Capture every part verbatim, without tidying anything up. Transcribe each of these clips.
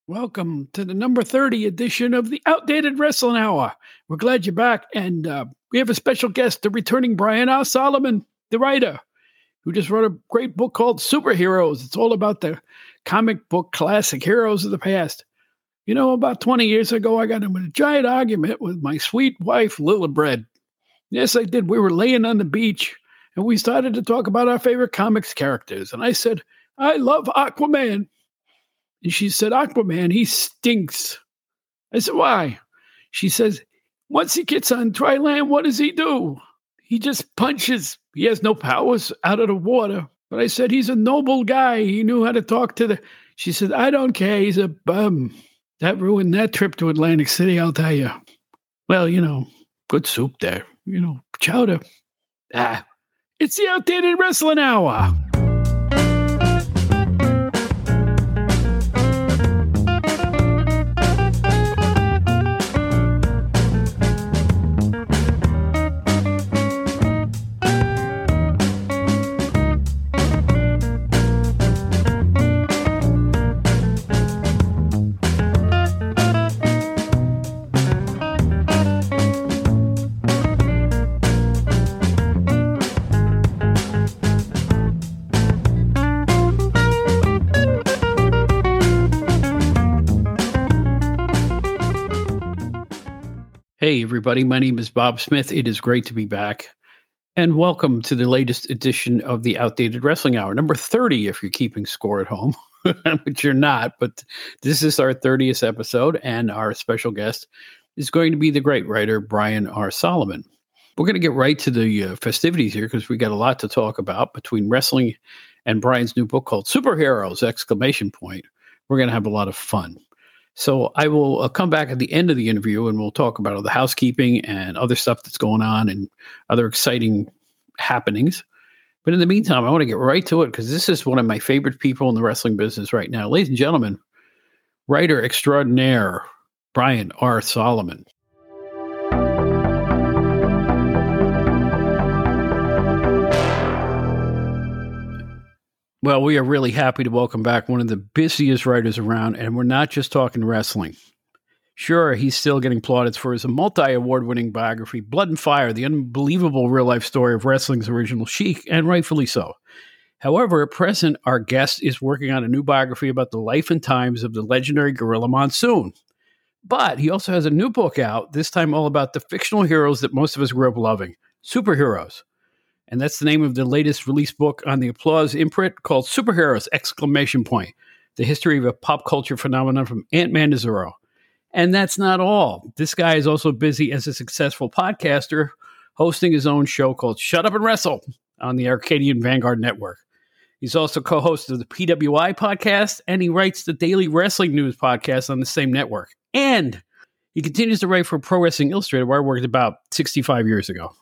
Welcome to the number thirty edition of the Outdated Wrestling Hour. We're glad you're back, and uh, we have a special guest, the returning Brian R. Solomon, the writer, who just wrote a great book called Superheroes. It's all about the comic book classic heroes of the past. You know, about twenty years ago, I got into a giant argument with my sweet wife, Lilibred. Yes, I did. We were laying on the beach, and we started to talk about our favorite comics characters. And I said, I love Aquaman. And she said, Aquaman, he stinks. I said, why? She says, once he gets on dry land, what does he do? He just punches. He has no powers out of the water. But I said, he's a noble guy. He knew how to talk to the... She said, I don't care. He's a bum. That ruined that trip to Atlantic City, I'll tell you. Well, you know, good soup there. You know, chowder. Ah, it's the Outdated Wrestling Hour. Hey, everybody. My name is Bob Smith. It is great to be back. And welcome to the latest edition of the Outdated Wrestling Hour, number thirty, if you're keeping score at home, which you're not. But this is our thirtieth episode, and our special guest is going to be the great writer, Brian R. Solomon. We're going to get right to the uh, festivities here because we got a lot to talk about between wrestling and Brian's new book called Superheroes! Exclamation point. We're going to have a lot of fun. So I will uh, come back at the end of the interview and we'll talk about all the housekeeping and other stuff that's going on and other exciting happenings. But in the meantime, I want to get right to it because this is one of my favorite people in the wrestling business right now. Ladies and gentlemen, writer extraordinaire, Brian R. Solomon. Well, we are really happy to welcome back one of the busiest writers around, and we're not just talking wrestling. Sure, he's still getting plaudits for his multi-award-winning biography, Blood and Fire, the unbelievable real-life story of wrestling's original Sheik, and rightfully so. However, at present, our guest is working on a new biography about the life and times of the legendary Gorilla Monsoon. But he also has a new book out, this time all about the fictional heroes that most of us grew up loving, superheroes. And that's the name of the latest release book on the Applause imprint called Superheroes! Exclamation point. The history of a pop culture phenomenon from Ant-Man to Zorro. And that's not all. This guy is also busy as a successful podcaster, hosting his own show called Shut Up and Wrestle on the Arcadian Vanguard Network. He's also co-host of the P W I podcast, and he writes the Daily Wrestling News podcast on the same network. And he continues to write for Pro Wrestling Illustrated, where I worked about sixty-five years ago.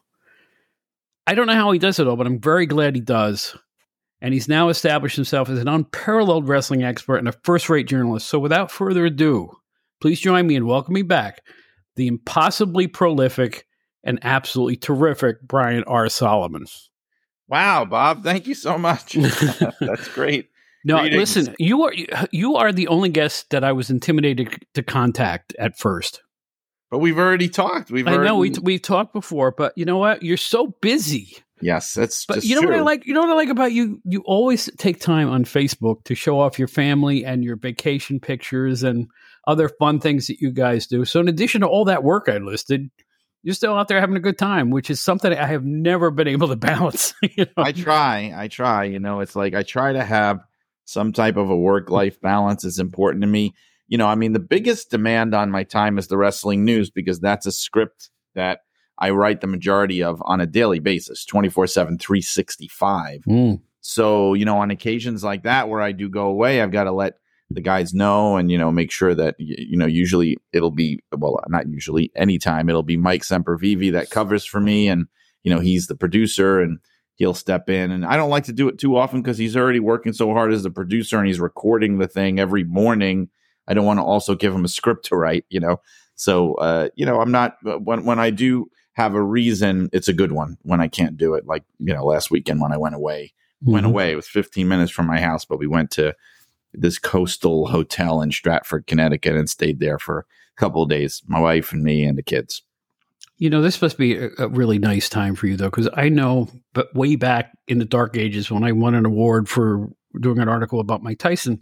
I don't know how he does it all, but I'm very glad he does. And he's now established himself as an unparalleled wrestling expert and a first-rate journalist. So without further ado, please join me in welcoming back the impossibly prolific and absolutely terrific Brian R. Solomon. Wow, Bob, thank you so much. That's great. No, Greetings. Listen, you are you are the only guest that I was intimidated to contact at first. But we've already talked. We've I already... know we we've talked before, but you know what? You're so busy. Yes, that's but just you know true. what I like. You know what I like about you. You always take time on Facebook to show off your family and your vacation pictures and other fun things that you guys do. So in addition to all that work I listed, you're still out there having a good time, which is something I have never been able to balance. You know? I try. I try. You know, it's like I try to have some type of a work-life balance. It's important to me. You know, I mean, the biggest demand on my time is the wrestling news because that's a script that I write the majority of on a daily basis, twenty-four seven, three sixty-five. Mm. So, you know, on occasions like that where I do go away, I've got to let the guys know and, you know, make sure that, you know, usually it'll be, well, not usually, anytime it'll be Mike Sempervive that covers for me. And, you know, he's the producer and he'll step in. And I don't like to do it too often because he's already working so hard as a producer and he's recording the thing every morning. I don't want to also give him a script to write, you know. So, uh, you know, I'm not, when when I do have a reason, it's a good one when I can't do it. Like, you know, last weekend when I went away, mm-hmm. went away. It was fifteen minutes from my house, but we went to this coastal hotel in Stratford, Connecticut, and stayed there for a couple of days. My wife and me and the kids. You know, this must be a, a really nice time for you, though, because I know, but way back in the dark ages when I won an award for doing an article about Mike Tyson,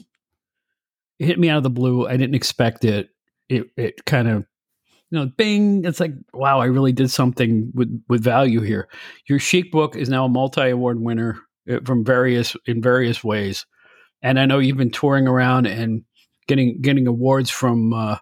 it hit me out of the blue. I didn't expect it. It it kind of, you know, bing. It's like, wow, I really did something with, with value here. Your Sheik book is now a multi-award winner from various in various ways, and I know you've been touring around and getting getting awards from. Uh,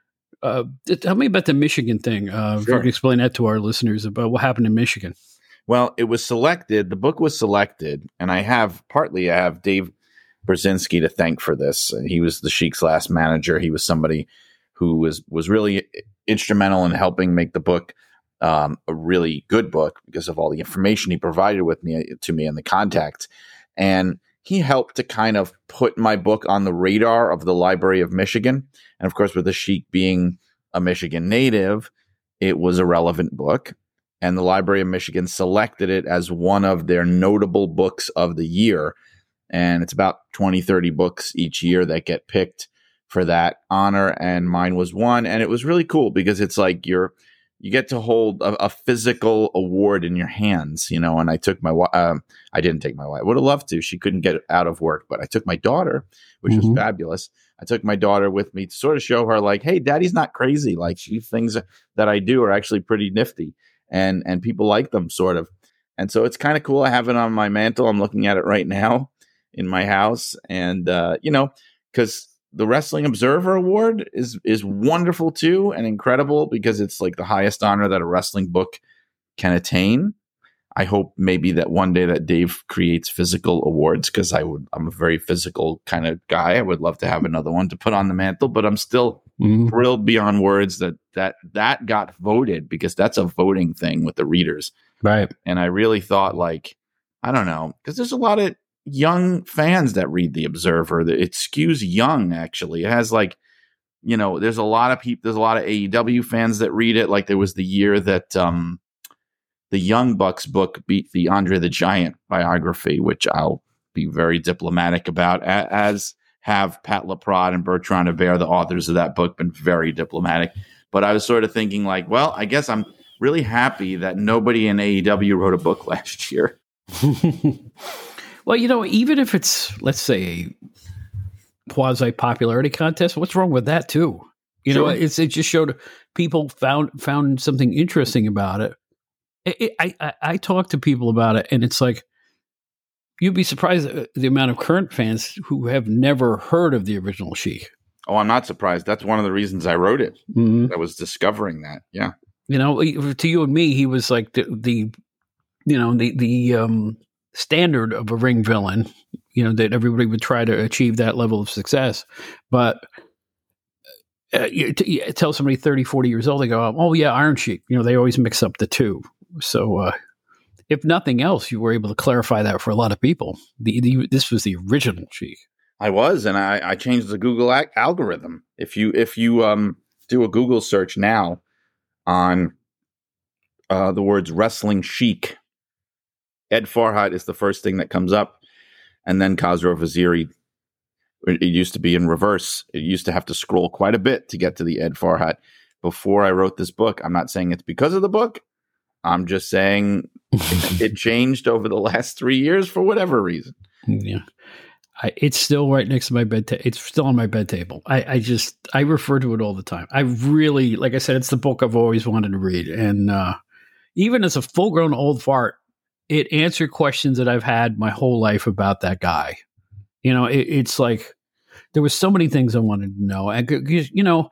Uh, tell me about the Michigan thing. Uh, sure. If you can explain that to our listeners about what happened in Michigan. Well, it was selected. The book was selected, and I have partly I have Dave Brzezinski to thank for this. He was the Sheik's last manager. He was somebody who was was really instrumental in helping make the book um, a really good book because of all the information he provided with me to me and the contacts. And he helped to kind of put my book on the radar of the Library of Michigan. And of course, with the Sheik being a Michigan native, it was a relevant book. And the Library of Michigan selected it as one of their notable books of the year. And it's about twenty, thirty books each year that get picked for that honor. And mine was one. And it was really cool because it's like you're, you get to hold a, a physical award in your hands, you know. And I took my, um, I didn't take my wife. I would have loved to. She couldn't get out of work, but I took my daughter, which mm-hmm. was fabulous. I took my daughter with me to sort of show her, like, hey, daddy's not crazy. Like, these things that I do are actually pretty nifty, and and people like them, sort of. And so it's kind of cool. I have it on my mantle. I'm looking at it right now in my house, and uh, you know, because the Wrestling Observer Award is is wonderful too, and incredible because it's like the highest honor that a wrestling book can attain. I hope maybe that one day that Dave creates physical awards, because I would I'm a very physical kind of guy. I would love to have another one to put on the mantle, but I'm still mm-hmm. thrilled beyond words that that that got voted, because that's a voting thing with the readers. Right. And I really thought, like, I don't know, because there's a lot of young fans that read the Observer. It skews young, actually. It has, like, you know, there's a lot of people, there's a lot of A E W fans that read it. Like, there was the year that um, the Young Bucks book beat the Andre the Giant biography, which I'll be very diplomatic about, as have Pat LaPrade and Bertrand Hébert, the authors of that book, been very diplomatic. But I was sort of thinking, like, well, I guess I'm really happy that nobody in A E W wrote a book last year. Well, you know, even if it's, let's say, a quasi-popularity contest, what's wrong with that, too? You sure. know, it's it just showed people found found something interesting about it. It, it I, I I talk to people about it, and it's like, you'd be surprised at the amount of current fans who have never heard of the original Sheik. Oh, I'm not surprised. That's one of the reasons I wrote it. Mm-hmm. I was discovering that. Yeah. You know, to you and me, he was like the, the you know, the, the um, standard of a ring villain, you know, that everybody would try to achieve that level of success. But uh, you, t- you tell somebody thirty, forty years old, they go, oh, yeah, Iron Sheik. You know, they always mix up the two. So uh, if nothing else, you were able to clarify that for a lot of people. The, the This was the original Sheik. I was, and I, I changed the Google a- algorithm. If you if you um, do a Google search now on uh, the words wrestling Sheik, Ed Farhat is the first thing that comes up, and then Khosrow Vaziri. It used to be in reverse. It used to have to scroll quite a bit to get to the Ed Farhat before I wrote this book. I'm not saying it's because of the book. I'm just saying it, it changed over the last three years for whatever reason. Yeah. I, it's still right next to my bed. Ta- it's still on my bed table. I, I just, I refer to it all the time. I really, like I said, it's the book I've always wanted to read. And uh, even as a full grown old fart, it answered questions that I've had my whole life about that guy. You know, it, it's like, there was so many things I wanted to know. And, you know,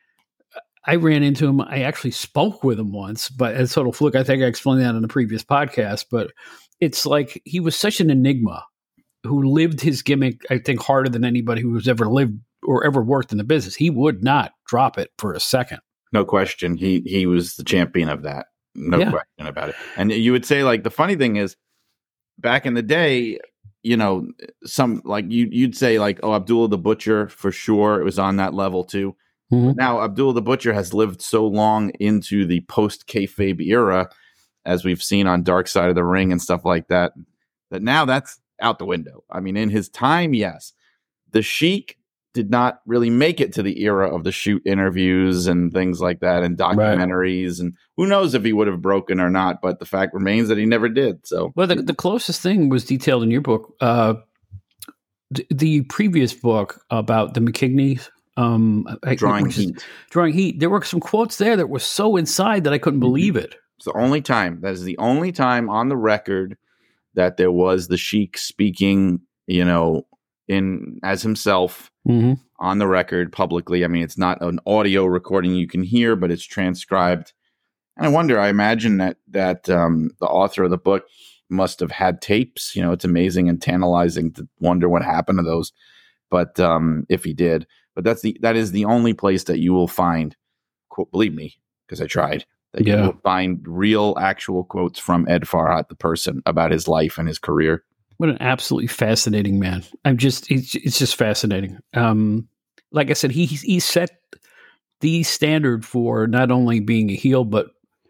I ran into him. I actually spoke with him once, but as total fluke, I think I explained that on the previous podcast, but it's like, he was such an enigma who lived his gimmick, I think, harder than anybody who's ever lived or ever worked in the business. He would not drop it for a second. No question. He he was the champion of that. No yeah. question about it. And you would say, like, the funny thing is, back in the day, you know, some like you you'd say, like, oh, Abdullah the Butcher, for sure, it was on that level too. Mm-hmm. Now, Abdullah the Butcher has lived so long into the post kayfabe era, as we've seen on Dark Side of the Ring and stuff like that, that now that's out the window. I mean, in his time, yes, the Sheik did not really make it to the era of the shoot interviews and things like that and documentaries. Right. And who knows if he would have broken or not, but the fact remains that he never did. So, well, the, the closest thing was detailed in your book. Uh, the, the previous book about the McKigney, um, Drawing I, Heat. Drawing Heat. There were some quotes there that were so inside that I couldn't believe it. It's the only time, that is the only time on the record that there was the Sheik speaking, you know, in as himself mm-hmm. on the record publicly. I mean, it's not an audio recording you can hear, but it's transcribed. And I wonder, I imagine that that um, the author of the book must have had tapes. You know, it's amazing and tantalizing to wonder what happened to those. But um, if he did, but that's the that is the only place that you will find, quote, believe me, because I tried, that yeah. you will find real, actual quotes from Ed Farhat, the person, about his life and his career. What an absolutely fascinating man. I'm just, it's, it's just fascinating. Um, like I said, he he set the standard for not only being a heel, but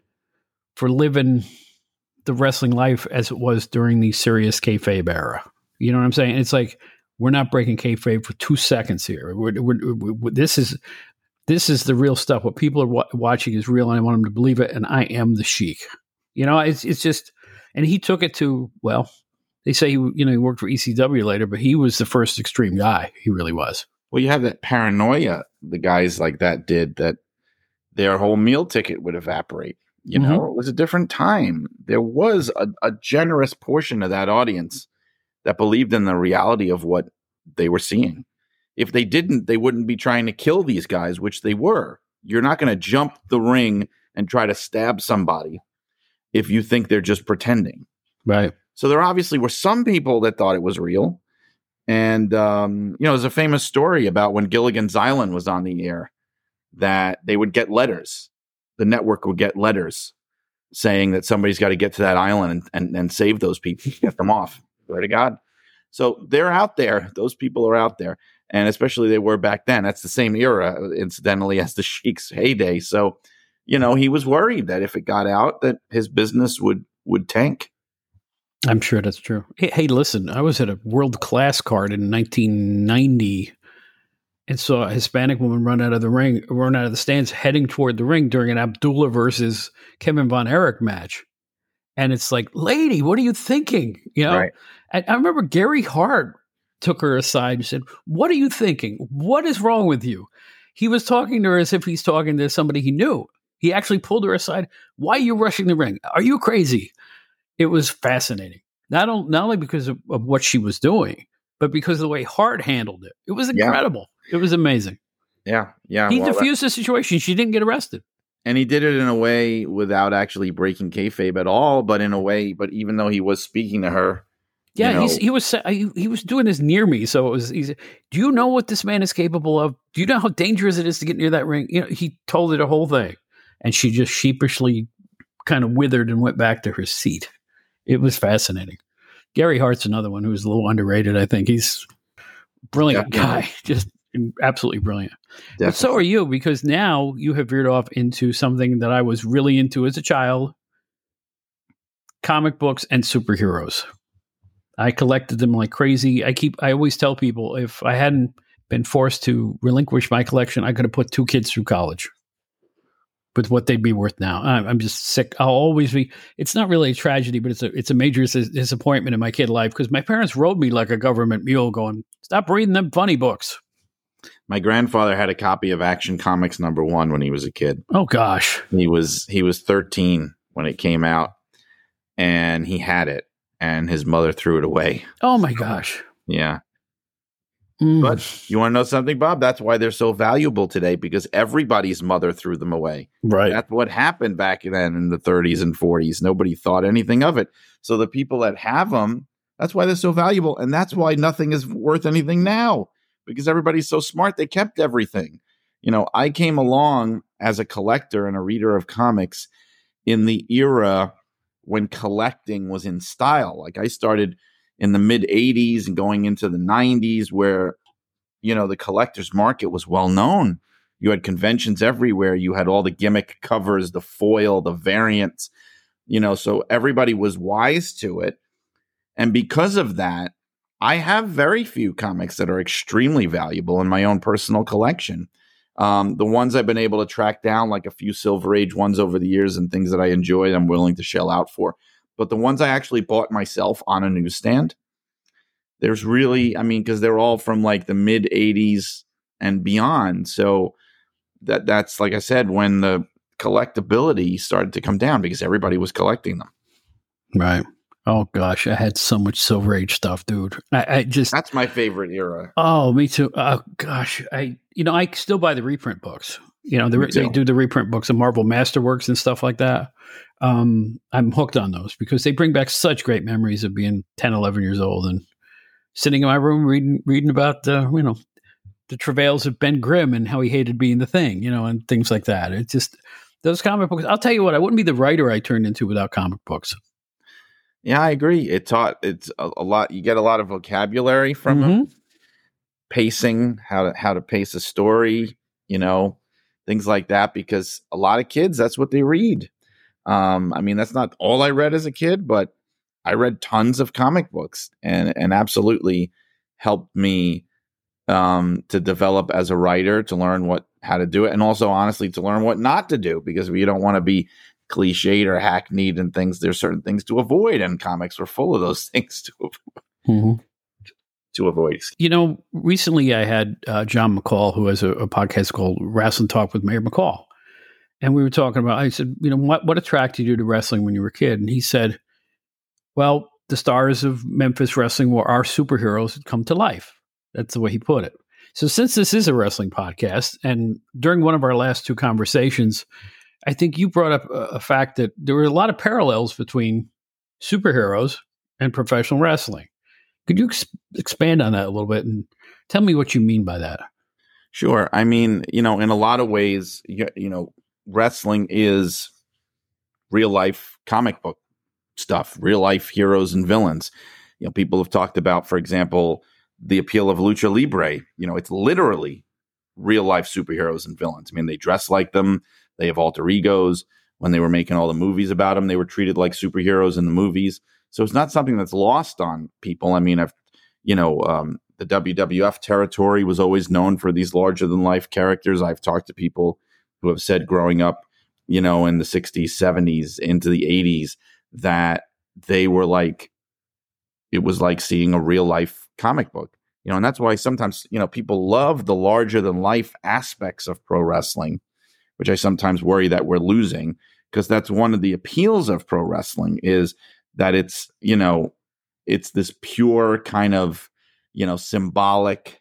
for living the wrestling life as it was during the serious kayfabe era. You know what I'm saying? It's like, we're not breaking kayfabe for two seconds here. We're, we're, we're, this is this is the real stuff. What people are wa- watching is real, and I want them to believe it. And I am the Sheik. You know, it's it's just, and he took it to, well, they say he, you know, he worked for E C W later, but he was the first extreme guy. He really was. Well, you have that paranoia the guys like that did, that their whole meal ticket would evaporate. You know, mm-hmm. It was a different time. There was a, a generous portion of that audience that believed in the reality of what they were seeing. If they didn't, they wouldn't be trying to kill these guys, which they were. You're not going to jump the ring and try to stab somebody if you think they're just pretending. Right. So there obviously were some people that thought it was real. And, um, you know, there's a famous story about when Gilligan's Island was on the air, that they would get letters. The network would get letters saying that somebody's got to get to that island and, and, and save those people, get them off. Swear to God. So they're out there. Those people are out there. And especially they were back then. That's the same era, incidentally, as the Sheik's heyday. So, you know, he was worried that if it got out, that his business would would tank. I'm sure that's true. Hey, hey, listen, I was at a World Class card in nineteen ninety and saw a Hispanic woman run out of the ring, run out of the stands, heading toward the ring during an Abdullah versus Kevin Von Erich match. And it's like, lady, what are you thinking? You know, right. I, I remember Gary Hart took her aside and said, what are you thinking? What is wrong with you? He was talking to her as if he's talking to somebody he knew. He actually pulled her aside. Why are you rushing the ring? Are you crazy? It was fascinating. Not, on, not only because of, of what she was doing, but because of the way Hart handled it. It was incredible. Yeah. It was amazing. Yeah. Yeah. He well, diffused that, the situation. She didn't get arrested. And he did it in a way without actually breaking kayfabe at all, but in a way, but even though he was speaking to her. Yeah, you know, he's, he was he, he was doing this near me, so it was easy. Do you know what this man is capable of? Do you know how dangerous it is to get near that ring? You know, he told her the whole thing, and she just sheepishly kind of withered and went back to her seat. It was fascinating. Gary Hart's another one who's a little underrated. I think he's a brilliant Definitely. guy, just absolutely brilliant. Definitely. But so are you, because now you have veered off into something that I was really into as a child: comic books and superheroes. I collected them like crazy. I keep. I always tell people, if I hadn't been forced to relinquish my collection, I could have put two kids through college with what they'd be worth now. I'm, I'm just sick. I'll always be. It's not really a tragedy, but it's a it's a major dis- disappointment in my kid life, because my parents rode me like a government mule, going, "Stop reading them funny books." My grandfather had a copy of Action Comics number one when he was a kid. Oh gosh, he was he was thirteen when it came out, and he had it. And his mother threw it away. Oh, my gosh. Yeah. Mm. But you want to know something, Bob? That's why they're so valuable today, because everybody's mother threw them away. Right. That's what happened back then in the thirties and forties. Nobody thought anything of it. So the people that have them, that's why they're so valuable. And that's why nothing is worth anything now, because everybody's so smart. They kept everything. You know, I came along as a collector and a reader of comics in the era when collecting was in style. Like, I started in the mid eighties and going into the nineties, where, you know, the collector's market was well known. You had conventions everywhere. You had all the gimmick covers, the foil, the variants, you know, so everybody was wise to it. And because of that, I have very few comics that are extremely valuable in my own personal collection. Um, the ones I've been able to track down, like a few Silver Age ones over the years and things that I enjoy, I'm willing to shell out for. But the ones I actually bought myself on a newsstand, there's really, I mean, because they're all from like the mid eighties and beyond. So that that's, like I said, when the collectability started to come down because everybody was collecting them. Right. Oh, gosh. I had so much Silver Age stuff, dude. I, I just. That's my favorite era. Oh, me too. Oh, gosh. I, you know, I still buy the reprint books. You know, the, they do the reprint books of Marvel Masterworks and stuff like that. Um, I'm hooked on those because they bring back such great memories of being ten, eleven years old and sitting in my room reading, reading about, uh, you know, the travails of Ben Grimm and how he hated being the Thing, you know, and things like that. It's just those comic books. I'll tell you what, I wouldn't be the writer I turned into without comic books. Yeah, I agree. It taught it's a, a lot. You get a lot of vocabulary from Mm-hmm. them, pacing, how to how to pace a story, you know, things like that. Because a lot of kids, that's what they read. Um, I mean, that's not all I read as a kid, but I read tons of comic books, and and absolutely helped me um, to develop as a writer, to learn what how to do it, and also honestly to learn what not to do, because we don't want to be cliched or hackneyed and things. There's certain things to avoid, and comics were full of those things to avoid. Mm-hmm. To avoid. You know, recently I had uh, John McCall, who has a, a podcast called Wrestling Talk with Mayor McCall, and we were talking about. I said, you know, what what attracted you to wrestling when you were a kid? And he said, well, the stars of Memphis wrestling were our superheroes that come to life. That's the way he put it. So since this is a wrestling podcast, and during one of our last two conversations, I think you brought up a, a fact that there were a lot of parallels between superheroes and professional wrestling. Could you ex- expand on that a little bit and tell me what you mean by that? Sure. I mean, you know, in a lot of ways, you, you know, wrestling is real life comic book stuff, real life heroes and villains. You know, people have talked about, for example, the appeal of lucha libre. You know, it's literally real life superheroes and villains. I mean, they dress like them. They have alter egos. When they were making all the movies about them, they were treated like superheroes in the movies. So it's not something that's lost on people. I mean, I've, you know, um, the W W F territory was always known for these larger than life characters. I've talked to people who have said growing up, you know, in the sixties, seventies, into the eighties, that they were like, it was like seeing a real life comic book, you know, and that's why sometimes, you know, people love the larger than life aspects of pro wrestling, which I sometimes worry that we're losing, because that's one of the appeals of pro wrestling, is that it's, you know, it's this pure kind of, you know, symbolic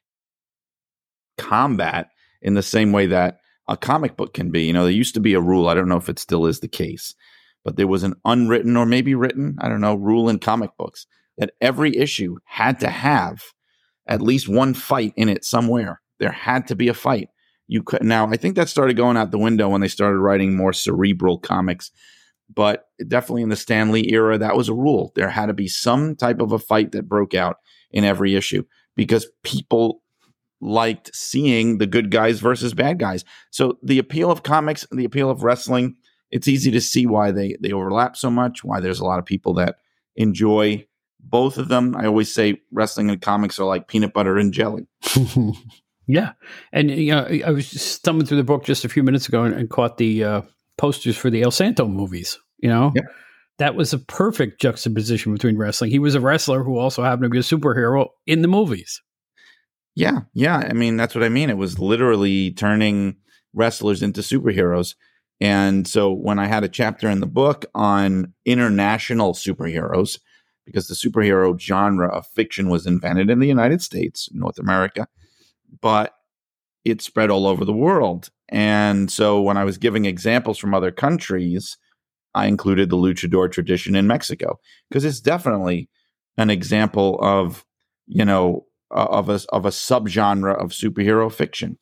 combat in the same way that a comic book can be. You know, there used to be a rule, I don't know if it still is the case, but there was an unwritten or maybe written, I don't know, rule in comic books that every issue had to have at least one fight in it somewhere. There had to be a fight. You could now, I think that started going out the window when they started writing more cerebral comics, but definitely in the Stan Lee era, that was a rule. There had to be some type of a fight that broke out in every issue, because people liked seeing the good guys versus bad guys. So the appeal of comics and the appeal of wrestling, it's easy to see why they, they overlap so much, why there's a lot of people that enjoy both of them. I always say wrestling and comics are like peanut butter and jelly. Yeah. And, you know, I was just thumbing through the book just a few minutes ago and, and caught the uh, posters for the El Santo movies, you know? Yep. That was a perfect juxtaposition between wrestling. He was a wrestler who also happened to be a superhero in the movies. Yeah. Yeah. I mean, that's what I mean. It was literally turning wrestlers into superheroes. And so when I had a chapter in the book on international superheroes, because the superhero genre of fiction was invented in the United States, North America, but it spread all over the world. And so when I was giving examples from other countries, I included the luchador tradition in Mexico, because it's definitely an example of, you know, uh, of a, of a subgenre of superhero fiction.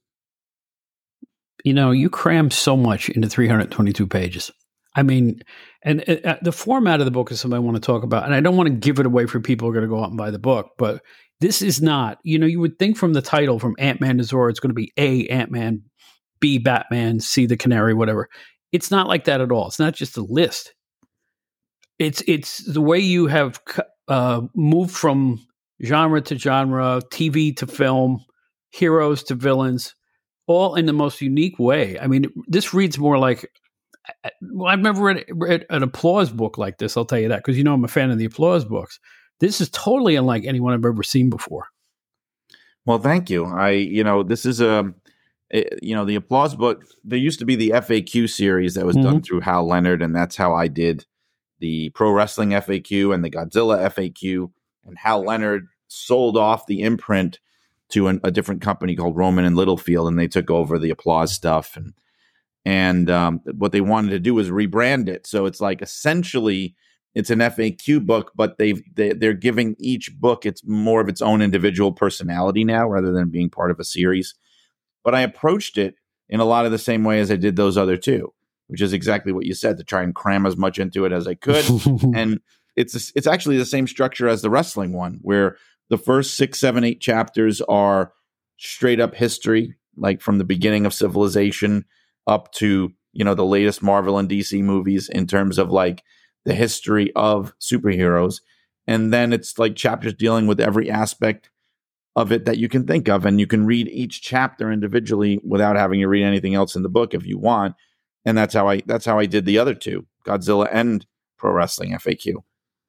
You know, you cram so much into three hundred twenty-two pages. I mean, and uh, the format of the book is something I want to talk about, and I don't want to give it away for people who are going to go out and buy the book, but this is not, you know, you would think from the title, from Ant-Man to Zorro, it's going to be A, Ant-Man, B, Batman, C, the Canary, whatever. It's not like that at all. It's not just a list. It's it's the way you have uh, moved from genre to genre, T V to film, heroes to villains, all in the most unique way. I mean, this reads more like, well, I've never read, read an applause book like this, I'll tell you that, because you know I'm a fan of the applause books. This is totally unlike anyone I've ever seen before. Well, thank you. I, you know, this is a, you know, the applause book, there used to be the F A Q series that was mm-hmm. done through Hal Leonard, and that's how I did the Pro Wrestling F A Q and the Godzilla F A Q. And Hal Leonard sold off the imprint to an, a different company called Roman and Littlefield, and they took over the applause stuff. And and um, what they wanted to do was rebrand it. So it's like essentially it's an F A Q book, but they've they, they're giving each book it's more of its own individual personality now, rather than being part of a series. But I approached it in a lot of the same way as I did those other two, which is exactly what you said, to try and cram as much into it as I could. And it's it's actually the same structure as the wrestling one, where the first six, seven, eight chapters are straight up history, like from the beginning of civilization up to, you know, the latest Marvel and D C movies in terms of like the history of superheroes. And then it's like chapters dealing with every aspect of it that you can think of. And you can read each chapter individually without having to read anything else in the book if you want. And that's how I that's how I did the other two, Godzilla and Pro Wrestling F A Q.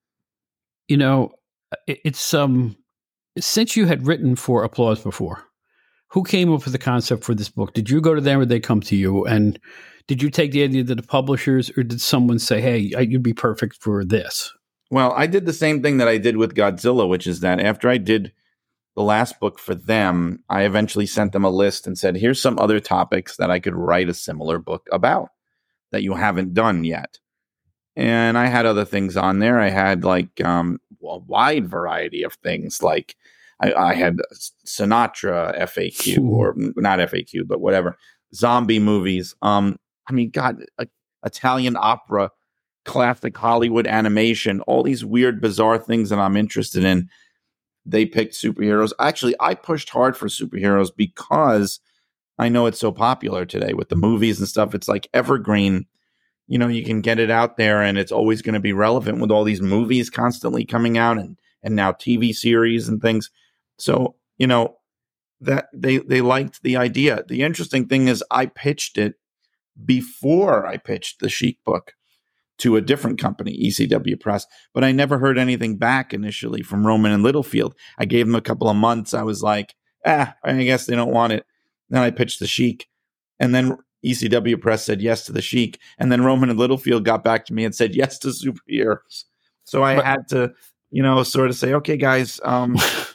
You know, it's um since you had written for Applause before, who came up with the concept for this book? Did you go to them or did they come to you? And did you take the idea to the publishers, or did someone say, hey, you'd be perfect for this? Well, I did the same thing that I did with Godzilla, which is that after I did the last book for them, I eventually sent them a list and said, here's some other topics that I could write a similar book about that you haven't done yet. And I had other things on there. I had like um, a wide variety of things. Like I, I had Sinatra F A Q, or not F A Q, but whatever, zombie movies. Um, I mean, God, a, Italian opera, classic Hollywood animation, all these weird, bizarre things that I'm interested in. They picked superheroes. Actually, I pushed hard for superheroes because I know it's so popular today with the movies and stuff. It's like evergreen. You know, you can get it out there and it's always going to be relevant with all these movies constantly coming out, and, and now T V series and things. So, you know, that they, they liked the idea. The interesting thing is I pitched it before I pitched the Sheik book to a different company, E C W Press, but I never heard anything back initially from Roman and Littlefield. I gave them a couple of months. I was like, ah, I guess they don't want it. Then I pitched the Sheik, and then E C W Press said yes to the Sheik, and then Roman and Littlefield got back to me and said yes to superheroes. So I but, had to, you know, sort of say, okay, guys, um,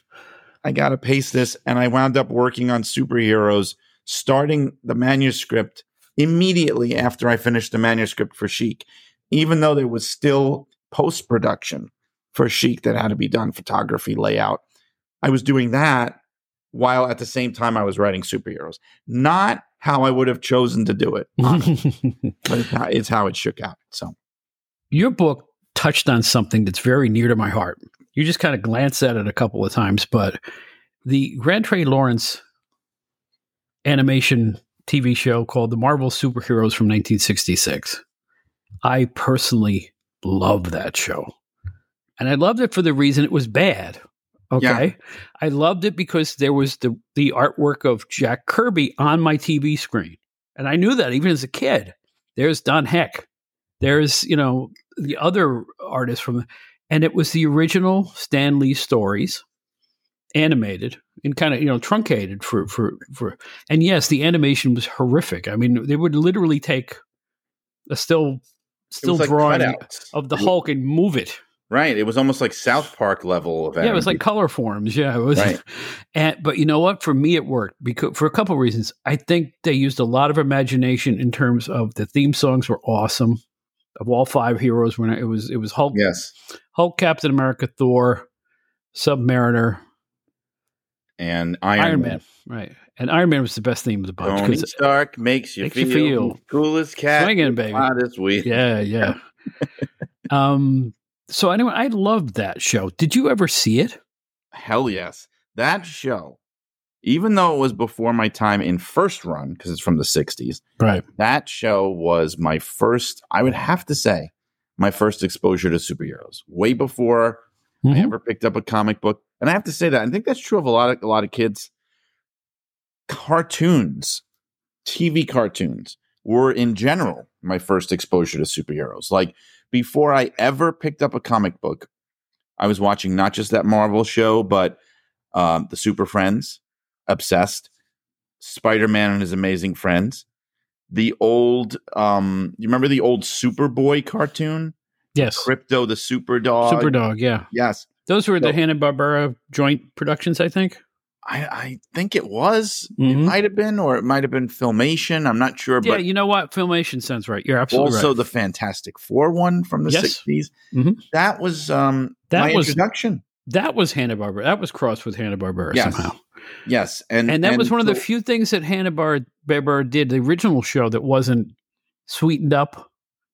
I got to pace this. And I wound up working on superheroes, starting the manuscript immediately after I finished the manuscript for Sheik, even though there was still post-production for Sheik that had to be done, photography, layout. I was doing that while at the same time I was writing superheroes. Not how I would have chosen to do it, but it's how, it's how it shook out. So, your book touched on something that's very near to my heart. You just kind of glanced at it a couple of times, but the Grant Trey Lawrence animation T V show called The Marvel Superheroes from nineteen sixty-six. I personally love that show. And I loved it for the reason it was bad. Okay. Yeah. I loved it because there was the, the artwork of Jack Kirby on my T V screen. And I knew that even as a kid. There's Don Heck. There's, you know, the other artists from, and it was the original Stan Lee stories, animated and kind of, you know, truncated for, for, for, and yes, the animation was horrific. I mean, they would literally take a still, still like drawing cutouts of the Hulk and move it. Right. It was almost like South Park level of animation. Yeah, it was like color forms. Yeah, it was. Right. And, but you know what? For me, it worked because for a couple of reasons. I think they used a lot of imagination in terms of the theme songs were awesome. Of all five heroes, when it was it was Hulk, yes, Hulk, Captain America, Thor, Submariner, and Iron, Iron Man. Man. Right. And Iron Man was the best theme of the bunch. Tony Stark makes you, makes feel, you feel coolest cat, swinging, baby. This week. Yeah, yeah. um. So anyway, I loved that show. Did you ever see it? Hell yes. That show, even though it was before my time in first run, because it's from the sixties, right? That show was my first, I would have to say, my first exposure to superheroes. Way before mm-hmm. I ever picked up a comic book. And I have to say that I think that's true of a lot of a lot of kids. Cartoons, T V cartoons were in general my first exposure to superheroes. Like before I ever picked up a comic book, I was watching not just that Marvel show, but um, the Super Friends, Obsessed, Spider-Man and His Amazing Friends, the old, um, you remember the old Superboy cartoon? Yes. Crypto the Super Dog. Super Dog, yeah. Yes. Those were So, the Hanna-Barbera joint productions, I think. I, I think it was. Mm-hmm. It might have been, or it might have been Filmation. I'm not sure. Yeah, but you know what? Filmation sounds right. You're absolutely also right. the Fantastic Four one from the Yes. sixties. Mm-hmm. That was um, That my was- introduction. That was Hanna-Barbera. That was crossed with Hanna-Barbera Yes. somehow. Yes. And, And that was one of the so- few things that Hanna-Barbera did, the original show, that wasn't sweetened up.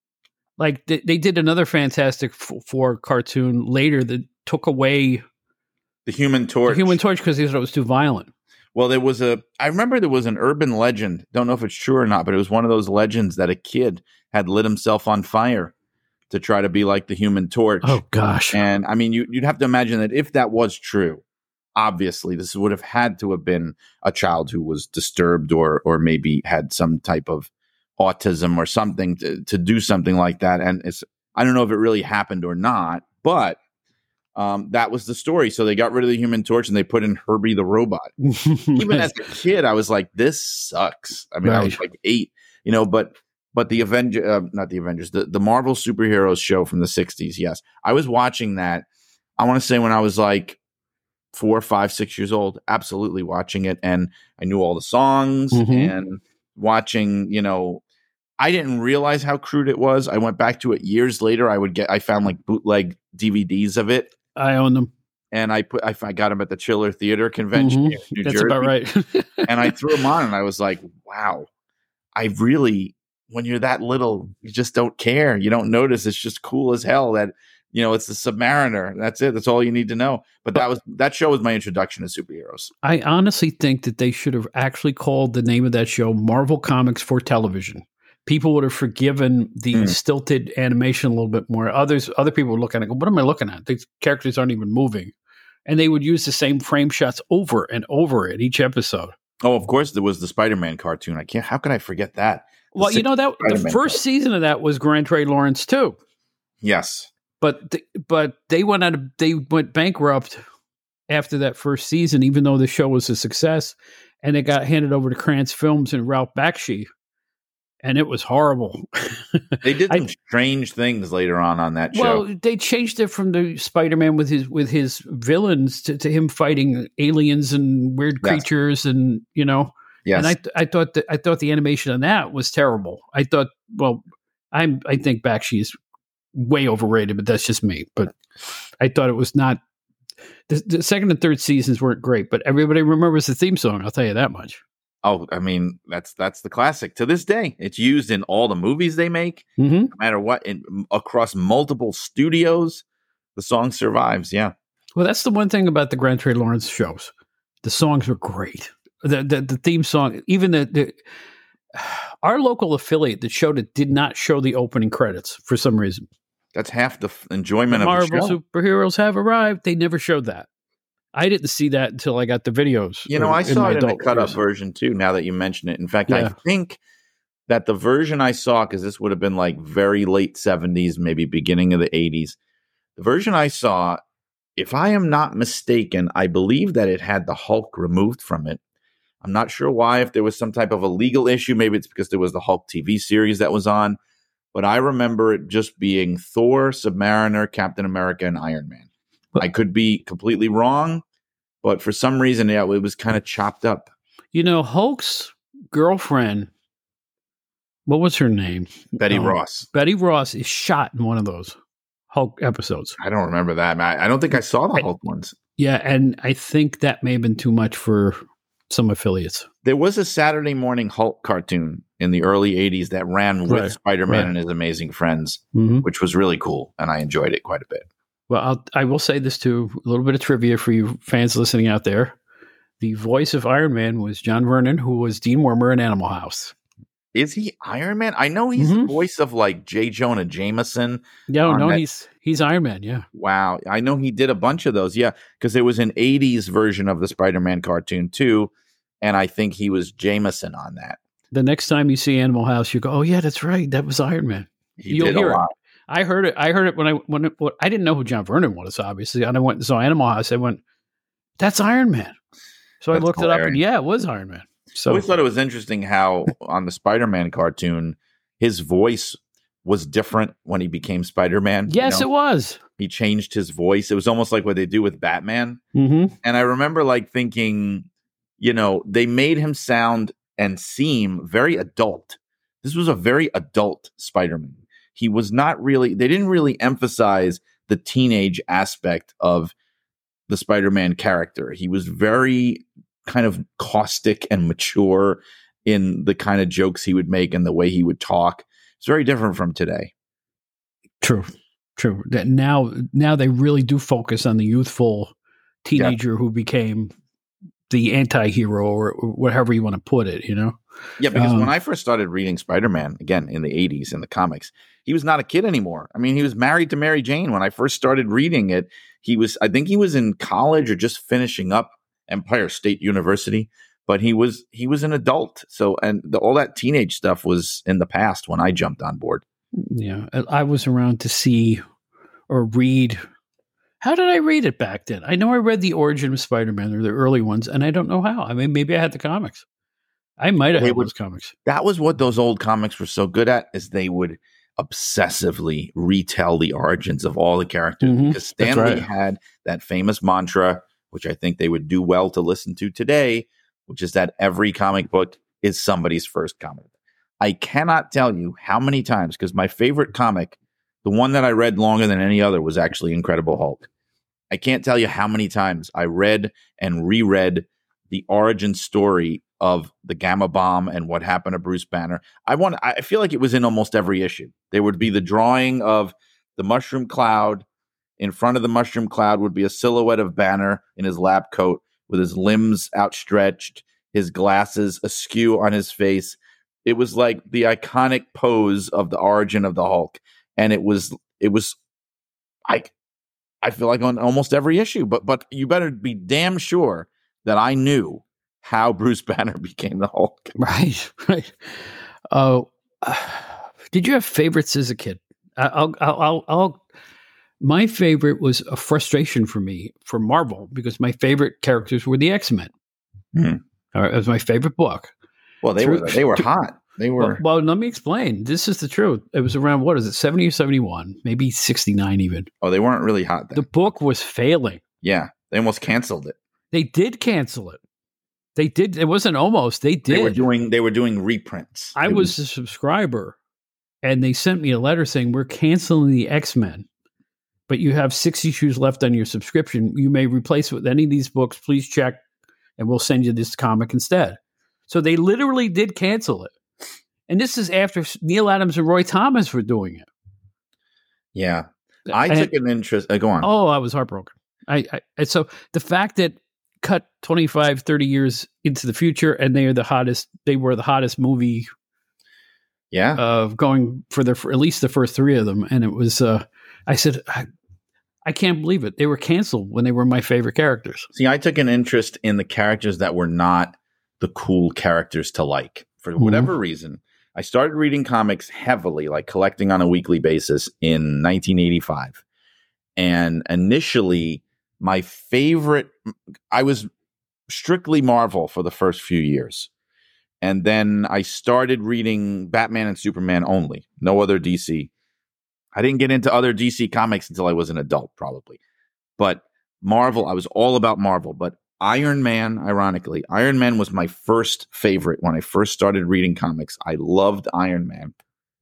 Like, they, they did another Fantastic Four cartoon later that took away the Human Torch. the Human Torch because they thought it was too violent. Well, there was a, I remember there was an urban legend. Don't know if it's true or not, but it was one of those legends that a kid had lit himself on fire to try to be like the Human Torch. Oh, gosh. And I mean, you, you'd have to imagine that if that was true, obviously this would have had to have been a child who was disturbed or, or maybe had some type of autism or something to, to do something like that. And it's, I don't know if it really happened or not, but Um, that was the story. So they got rid of the Human Torch and they put in Herbie the Robot. Even as a kid, I was like, "This sucks." I mean, Right. I was like eight, you know. But but the Avenger, uh, not the Avengers, the the Marvel superheroes show from the sixties. Yes, I was watching that. I want to say when I was like four, five, six years old. Absolutely watching it, and I knew all the songs Mhm. and watching. You know, I didn't realize how crude it was. I went back to it years later. I would get. I found like bootleg D V Ds of it. I own them. And I put I, I got them at the Chiller Theater Convention Mhm. in New That's Jersey. about right. And I threw them on, and I was like, "Wow, I really." When you're that little, you just don't care. You don't notice. It's just cool as hell that you know it's the Submariner. That's it. That's all you need to know. But that was that show was my introduction to superheroes. I honestly think that they should have actually called the name of that show Marvel Comics for Television. People would have forgiven the Mm. stilted animation a little bit more. Others, other people would look at it and go, "What am I looking at? These characters aren't even moving." And they would use the same frame shots over and over in each episode. Oh, of course, there was the Spider-Man cartoon. I can't. How could I forget that? The Well, you know that the Spider-Man first season of that was Grant Trey Lawrence too, Yes. but th- but they went out of, they went bankrupt after that first season, even though the show was a success, and it got handed over to Krantz Films and Ralph Bakshi, and it was horrible. They did I- some strange things later on on that show. Well, they changed it from the Spider-Man with his with his villains to, to him fighting aliens and weird Yes. creatures, and you know. yes. And I I thought that I thought the animation on that was terrible. I thought, well, I'm I think Bakshi is way overrated, but that's just me. But I thought it was not. The, the second and third seasons weren't great, but everybody remembers the theme song. I'll tell you that much. oh, I mean, that's that's the classic to this day. It's used in all the movies they make. Mm-hmm. No matter what, in, across multiple studios, the song survives. Yeah. Well, that's the one thing about the Grant Trey Lawrence shows. The songs were great. The the, the theme song, even the, the our local affiliate that showed it did not show the opening credits for some reason. That's half the f- The enjoyment of the Marvel show. superheroes have arrived. They never showed that. I didn't see that until I got the videos. You know, uh, I saw my it in a adult cut up years. version too, now that you mention it. In fact, I Yeah. think that the version I saw, because this would have been like very late seventies, maybe beginning of the eighties, the version I saw, if I am not mistaken, I believe that it had the Hulk removed from it. I'm not sure why, if there was some type of a legal issue. Maybe it's because there was the Hulk T V series that was on. But I remember it just being Thor, Submariner, Captain America, and Iron Man. I could be completely wrong, but for some reason, yeah, it was kind of chopped up. You know, Hulk's girlfriend, what was her name? Betty Um, Ross. Betty Ross is shot in one of those Hulk episodes. I don't remember that. I, I don't think I saw the Right. Hulk ones. Yeah, and I think that may have been too much for some affiliates. There was a Saturday morning Hulk cartoon in the early eighties that ran with Right, Spider-Man right. and His Amazing Friends, Mm-hmm. which was really cool, and I enjoyed it quite a bit. Well, I'll, I will say this too, a little bit of trivia for you fans listening out there. The voice of Iron Man was John Vernon, who was Dean Wormer in Animal House. Is he Iron Man? I know he's Mhm. the voice of like J. Jonah Jameson. No, on no, that- he's he's Iron Man. Yeah. Wow. I know he did a bunch of those. Yeah. Because there was an eighties version of the Spider-Man cartoon too. And I think he was Jameson on that. The next time you see Animal House, you go, "Oh yeah, that's right. That was Iron Man." He You'll did hear a it. lot. I heard it. I heard it when I when it, when, I didn't know who John Vernon was, obviously, and I went and saw Animal House. I went, "That's Iron Man." So That's I looked it up, and hilarious. yeah, it was Iron Man. I So always thought it was interesting how on the Spider-Man cartoon, his voice was different when he became Spider-Man. yes, you it know? was. He changed his voice. It was almost like what they do with Batman. Mm-hmm. And I remember like thinking, you know, they made him sound and seem very adult. This was a very adult Spider-Man. He was not really, they didn't really emphasize the teenage aspect of the Spider-Man character. He was very kind of caustic and mature in the kind of jokes he would make and the way he would talk. It's very different from today. True, true. That now, now they really do focus on the youthful teenager who became the anti-hero, or whatever you want to put it. You know. Yeah, because Um, when I first started reading Spider-Man, again, in the eighties in the comics, he was not a kid anymore. I mean, he was married to Mary Jane. When I first started reading it, he was, I think he was in college or just finishing up Empire State University, but he was, he was an adult. So, and the, all that teenage stuff was in the past when I jumped on board. Yeah, I I was around to see or read. How did I read it back then? I know I read the Origin of Spider-Man, or the early ones, and I don't know how. I mean, maybe I had the comics. I might have They had would- those comics. That was what those old comics were so good at, is they would obsessively retell the origins of all the characters. Mhm, Because that's Stan Lee right. had that famous mantra, which I think they would do well to listen to today, which is that every comic book is somebody's first comic. I cannot tell you how many times, because my favorite comic, the one that I read longer than any other, was actually Incredible Hulk. I can't tell you how many times I read and reread the origin story of the Gamma Bomb and what happened to Bruce Banner. I want. I feel like it was in almost every issue. There would be the drawing of the mushroom cloud. In front of the mushroom cloud would be a silhouette of Banner in his lab coat with his limbs outstretched, his glasses askew on his face. It was like the iconic pose of the origin of the Hulk. And it was, it was, I, I feel like on almost every issue, but, but you better be damn sure that I knew how Bruce Banner became the Hulk. Right, right. Oh, uh, did you have favorites as a kid? I- I'll, I'll, I'll, I'll. My favorite was a frustration for me for Marvel, because my favorite characters were the X-Men. Hmm. All right, it was my favorite book. Well, they Through- were, they were through- hot. They Well, were, well, let me explain. This is the truth. It was around, what is it, seventy or seventy-one, maybe sixty-nine even. oh, they weren't really hot then. The book was failing. Yeah. They almost canceled it. They did cancel it. They did. It wasn't almost. They did. They were doing, they were doing reprints. I It was a subscriber, and they sent me a letter saying, "We're canceling the X-Men, but you have six issues left on your subscription. You may replace it with any of these books. Please check, and we'll send you this comic instead." So they literally did cancel it. And this is after Neil Adams and Roy Thomas were doing it. Yeah. I And- took an interest. Uh, go on. Oh, I was heartbroken. I, I and so the fact that cut twenty-five, thirty years into the future, and they are the hottest, they were the hottest movie yeah. of going for the for at least the first three of them, and it was. Uh, I said, I, I can't believe it. They were canceled when they were my favorite characters. See, I took an interest in the characters that were not the cool characters to like for Mhm. whatever reason. I started reading comics heavily, like collecting on a weekly basis in nineteen eighty-five. And initially, my favorite, I was strictly Marvel for the first few years. And then I started reading Batman and Superman only, no other D C. I didn't get into other D C comics until I was an adult, probably. But Marvel, I was all about Marvel. But Iron Man, ironically, Iron Man was my first favorite when I first started reading comics. I loved Iron Man.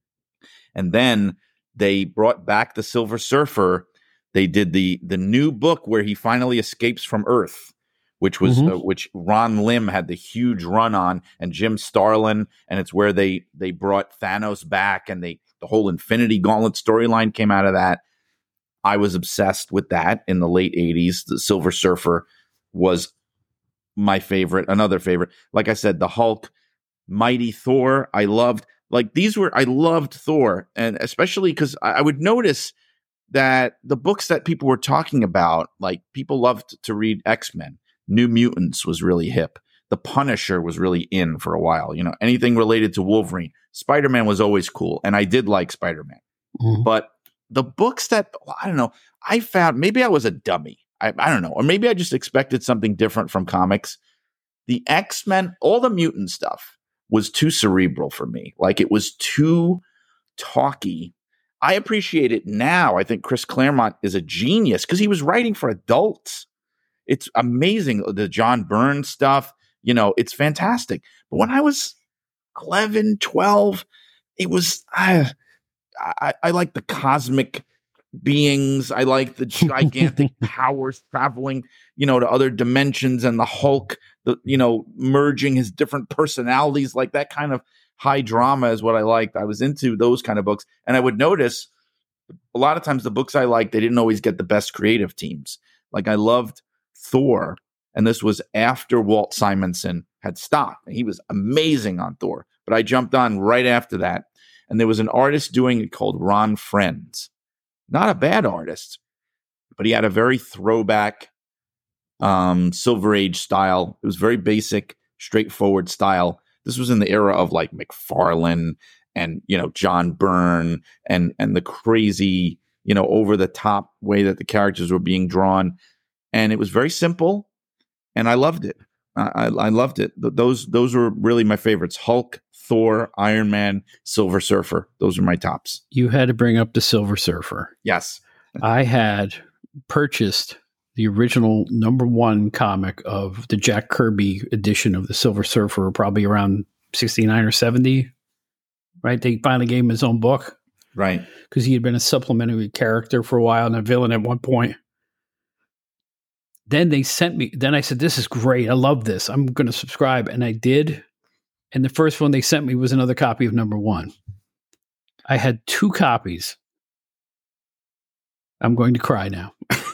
And then they brought back the Silver Surfer. They did the the new book where he finally escapes from Earth, which was Mhm. uh, which Ron Lim had the huge run on, and Jim Starlin, and it's where they they brought Thanos back, and they the whole Infinity Gauntlet storyline came out of that. I was obsessed with that in the late eighties. The Silver Surfer was my favorite, another favorite. Like I said, the Hulk, Mighty Thor. I loved like these were I loved Thor, and especially because I, I would notice that the books that people were talking about, like people loved to read X-Men. New Mutants was really hip. The Punisher was really in for a while. You know, anything related to Wolverine. Spider-Man was always cool, and I did like Spider-Man. Mm-hmm. But the books that, I don't know, I found, maybe I was a dummy. I, I don't know. Or maybe I just expected something different from comics. The X-Men, all the mutant stuff was too cerebral for me. Like it was too talky. I appreciate it now. I think Chris Claremont is a genius because he was writing for adults. It's amazing. The John Byrne stuff, you know, it's fantastic. But when I was eleven, twelve, it was, I, I, I like the cosmic beings. I like the gigantic powers traveling, you know, to other dimensions, and the Hulk, the, you know, merging his different personalities. Like that kind of high drama is what I liked. I was into those kind of books. And I would notice a lot of times the books I liked, they didn't always get the best creative teams. Like I loved Thor, and this was after Walt Simonson had stopped. And he was amazing on Thor. But I jumped on right after that. And there was an artist doing it called Ron Frenz. Not a bad artist, but he had a very throwback um, Silver Age style. It was very basic, straightforward style. This was in the era of like McFarlane and, you know, John Byrne and and the crazy, you know, over the top way that the characters were being drawn. And it was very simple, and I loved it. I, I, I loved it. Th- those those were really my favorites. Hulk, Thor, Iron Man, Silver Surfer. Those are my tops. You had to bring up the Silver Surfer. Yes. I had purchased the original number one comic of the Jack Kirby edition of the Silver Surfer, probably around sixty-nine or seventy, right? They finally gave him his own book. Right. Because he had been a supplementary character for a while and a villain at one point. Then they sent me, then I said, this is great. I love this. I'm going to subscribe. And I did. And the first one they sent me was another copy of number one. I had two copies. I'm going to cry now.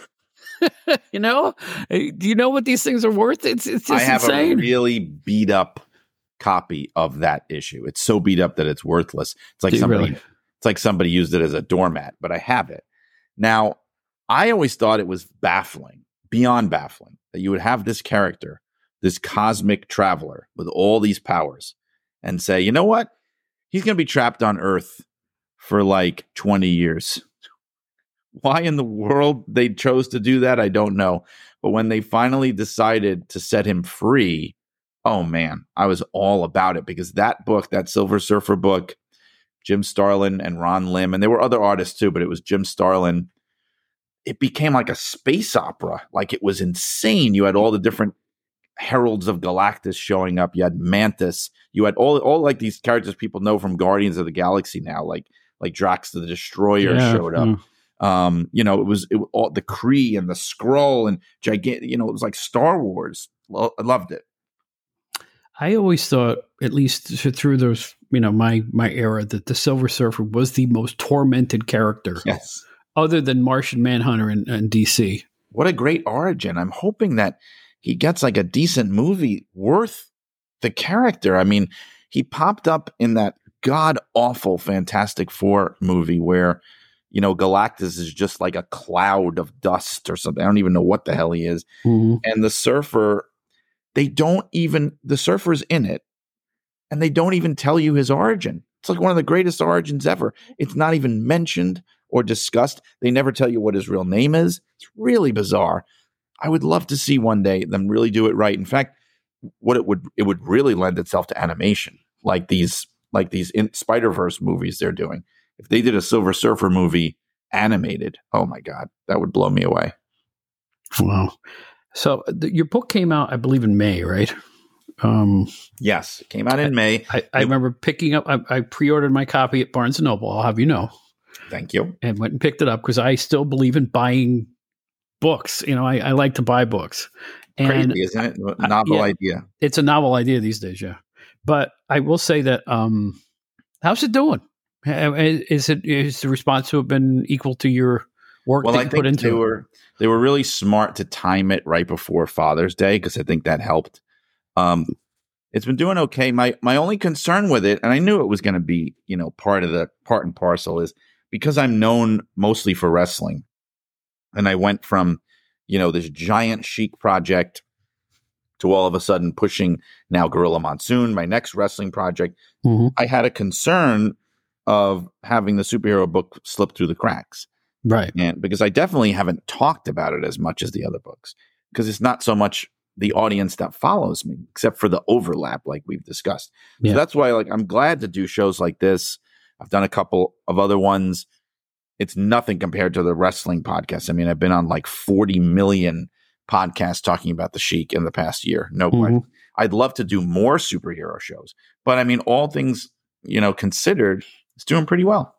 You know, do you know what these things are worth? It's it's just I have insane. A really beat up copy of that issue. It's so beat up that it's worthless. It's like Dude, somebody, really? It's like somebody used it as a doormat, but I have it. Now, I always thought it was baffling, beyond baffling, that you would have this character, this cosmic traveler with all these powers, and say, you know what? He's going to be trapped on Earth for like twenty years. Why in the world they chose to do that, I don't know. But when they finally decided to set him free, oh man, I was all about it, because that book, that Silver Surfer book, Jim Starlin and Ron Lim, and there were other artists too, but it was Jim Starlin. It became like a space opera. Like it was insane. You had all the different heralds of Galactus showing up. You had Mantis. You had all, all like these characters people know from Guardians of the Galaxy now, like like Drax the Destroyer yeah, showed up. Mm. Um, you know, it was it, all, the Kree and the Skrull and gigantic. You know, it was like Star Wars. Lo- I loved it. I always thought, at least through those, you know, my my era, that the Silver Surfer was the most tormented character. Yes. Other than Martian Manhunter in, in D C. What a great origin. I'm hoping that he gets like a decent movie worth the character. I mean, he popped up in that god-awful Fantastic Four movie where, you know, Galactus is just like a cloud of dust or something. I don't even know what the hell he is. Mm-hmm. And the Surfer, they don't even, the Surfer's in it, and they don't even tell you his origin. It's like one of the greatest origins ever. It's not even mentioned or discussed. They never tell you what his real name is. It's really bizarre. I would love to see one day them really do it right. In fact, what it would it would really lend itself to animation, like these like these in Spider-Verse movies they're doing. If they did a Silver Surfer movie animated, oh my God, that would blow me away. Wow. So the, your book came out, I believe, in May, right? Um, yes, it came out in May. I, I remember picking up, I, I pre-ordered my copy at Barnes and Noble, I'll have you know. Thank you. And went and picked it up because I still believe in buying books. You know, I, I like to buy books. And crazy, isn't it? A novel yeah, idea. It's a novel idea these days, yeah. But I will say that, um, how's it doing? Is it is the response to have been equal to your work well, that I you think put into they it? Were, they were really smart to time it right before Father's Day, because I think that helped. Um, It's been doing okay. My my only concern with it, and I knew it was going to be, you know, part of the part and parcel, is because I'm known mostly for wrestling, and I went from, you know, this giant Sheik project to all of a sudden pushing now Gorilla Monsoon, my next wrestling project. Mm-hmm. I had a concern of having the superhero book slip through the cracks, Right. and because I definitely haven't talked about it as much as the other books, because it's not so much the audience that follows me, except for the overlap, like we've discussed. Yeah. So that's why, like, I'm glad to do shows like this. I've done a couple of other ones. It's nothing compared to the wrestling podcast. I mean, I've been on like forty million podcasts talking about the Sheik in the past year. No Mhm. question. I'd love to do more superhero shows, but I mean, all things, you know, considered, it's doing pretty well.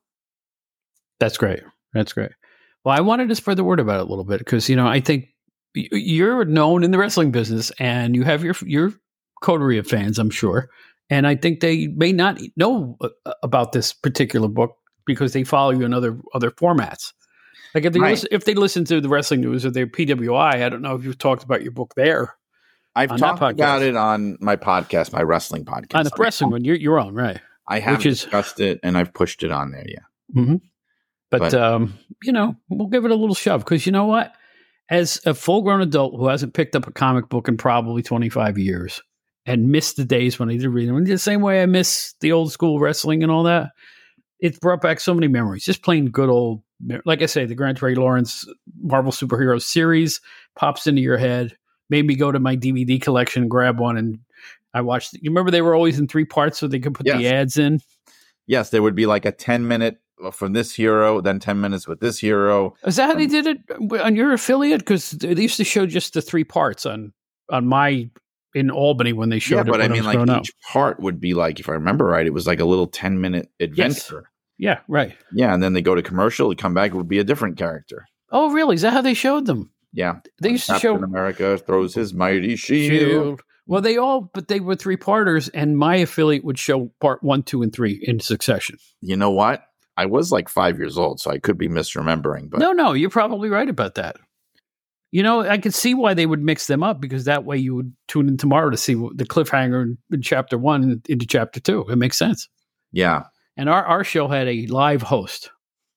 That's great. That's great. Well, I wanted to spread the word about it a little bit because, you know, I think y- you're known in the wrestling business and you have your your coterie of fans, I'm sure. And I think they may not know uh, about this particular book because they follow you in other other formats. Like if they Right. listen, if they listen to the wrestling news or their P W I, I don't know if you've talked about your book there I've on that talked about podcast. it on my podcast, my wrestling podcast. on the wrestling one. You're your own, right? I have which is- discussed it and I've pushed it on there. Yeah. Mm-hmm. But, But- um, you know, we'll give it a little shove because you know what? As a full-grown adult who hasn't picked up a comic book in probably twenty-five years and missed the days when I did read them, in the same way I miss the old school wrestling and all that, it brought back so many memories. Just plain good old, like I say, the Grant Ray Lawrence Marvel Superhero series pops into your head. Made me go to my D V D collection, grab one, and I watched. You remember they were always in three parts, so they could put the Yes. ads in. Yes, there would be like a ten minute from this hero, then ten minutes with this hero. Is that how they did it on your affiliate? Because they used to show just the three parts on on my in Albany when they showed Yeah, it. but I when mean, was like growing up. each part would be like, if I remember right, it was like a little ten minute adventure. Yeah, right. Yeah, and then they go to commercial, they come back, it would be a different character. Oh, really? Is that how they showed them? Yeah. They used to Captain show America throws his mighty shield. Shield. Well, they all, but they were three parters, and my affiliate would show part one, two, and three in succession. You know what? I was like five years old, so I could be misremembering. But No, no, you're probably right about that. You know, I could see why they would mix them up because that way you would tune in tomorrow to see what the cliffhanger in, in chapter one into chapter two. It makes sense. yeah, And our, our show had a live host.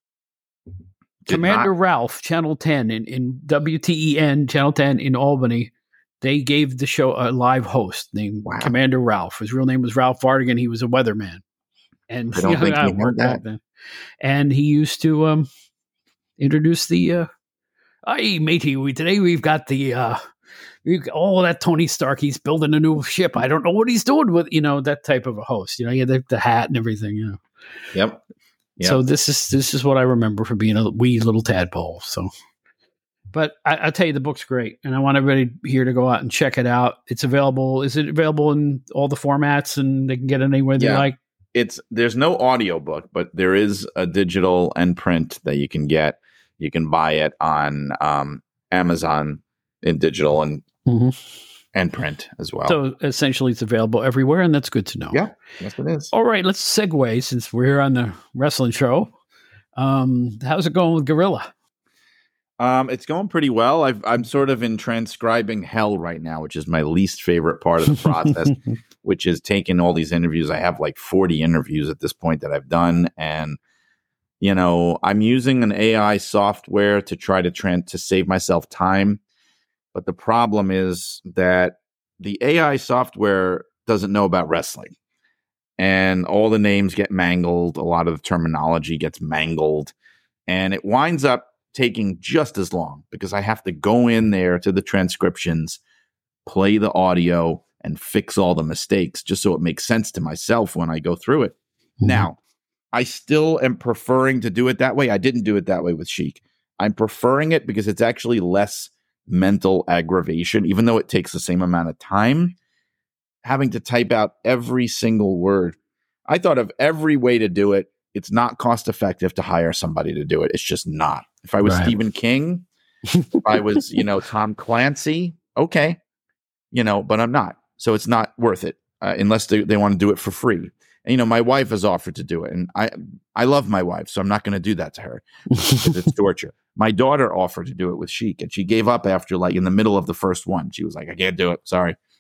Did Commander not- Ralph, Channel ten in, in W T E N, Channel ten in Albany. They gave the show a live host named Wow. Commander Ralph. His real name was Ralph Vardigan. He was a weatherman. And I don't you know, think I we had worked that. back then. And he used to um, introduce the, uh, hey, matey, we, today we've got the, uh, we've got all that Tony Stark. He's building a new ship. I don't know what he's doing with, you know, that type of a host. You know, he had the, the hat and everything, you know. Yep. Yep. So this is this is what I remember for being a wee little tadpole. So, but I, I tell you, the book's great, and I want everybody here to go out and check it out. It's available. Is it available in all the formats, and they can get it anywhere they Yeah. like? It's there's no audio book, but there is a digital and print that you can get. You can buy it on um, Amazon in digital and Mm-hmm. and print as well. So essentially, it's available everywhere, and that's good to know. Yeah. Yes, it is. All right, let's segue since we're here on the wrestling show. Um, how's it going with Gorilla? Um, it's going pretty well. I've, I'm sort of in transcribing hell right now, which is my least favorite part of the process, which is taking all these interviews. I have like forty interviews at this point that I've done. And, you know, I'm using an A I software to try to tran to save myself time. But the problem is that the A I software doesn't know about wrestling. And all the names get mangled. A lot of the terminology gets mangled. And it winds up taking just as long because I have to go in there to the transcriptions, play the audio, and fix all the mistakes just so it makes sense to myself when I go through it. Mhm. Now, I still am preferring to do it that way. I didn't do it that way with Sheik. I'm preferring it because it's actually less mental aggravation, even though it takes the same amount of time. Having to type out every single word. I thought of every way to do it. It's not cost effective to hire somebody to do it. It's just not. If I was Right. Stephen King, if I was, you know, Tom Clancy, okay, you know, but I'm not. So it's not worth it uh, unless they, they want to do it for free. And, you know, my wife has offered to do it, and I I love my wife, so I'm not going to do that to her because it's torture. My daughter offered to do it with Sheik, and she gave up after like in the middle of the first one. She was like, I can't do it. Sorry.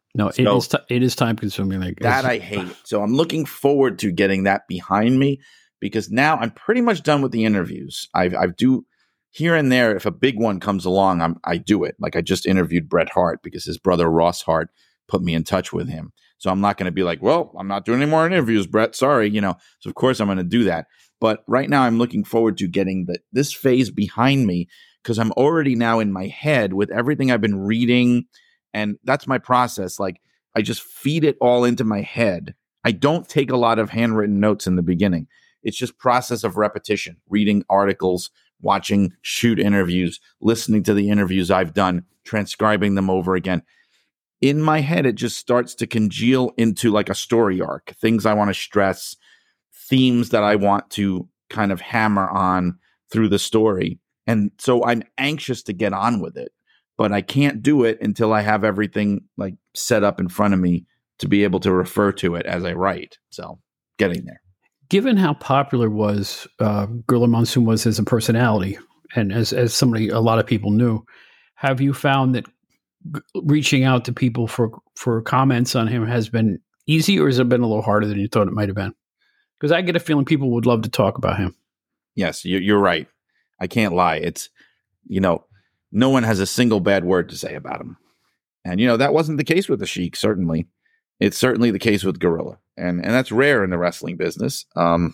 No, it So is t- it is time consuming. Like that I hate. So I'm looking forward to getting that behind me because now I'm pretty much done with the interviews. I I do here and there. If a big one comes along, I'm I do it. Like I just interviewed Bret Hart because his brother Ross Hart put me in touch with him. So I'm not going to be like, well, I'm not doing any more interviews, Bret. Sorry, you know. So of course I'm going to do that. But right now I'm looking forward to getting the, this phase behind me because I'm already now in my head with everything I've been reading. And that's my process. Like I just feed it all into my head. I don't take a lot of handwritten notes in the beginning. It's just process of repetition, reading articles, watching shoot interviews, listening to the interviews I've done, transcribing them over again. In my head, it just starts to congeal into like a story arc, things I want to stress, themes that I want to kind of hammer on through the story. And so I'm anxious to get on with it, but I can't do it until I have everything like set up in front of me to be able to refer to it as I write. So getting there. Given how popular was uh, Gorilla Monsoon was as a personality and as, as somebody a lot of people knew, have you found that g- reaching out to people for, for comments on him has been easy, or has it been a little harder than you thought it might have been? Because I get a feeling people would love to talk about him. Yes, you- you're right. I can't lie. It's, you know, no one has a single bad word to say about him. And, you know, that wasn't the case with the Sheik, certainly. It's certainly the case with Gorilla. And and that's rare in the wrestling business. Um,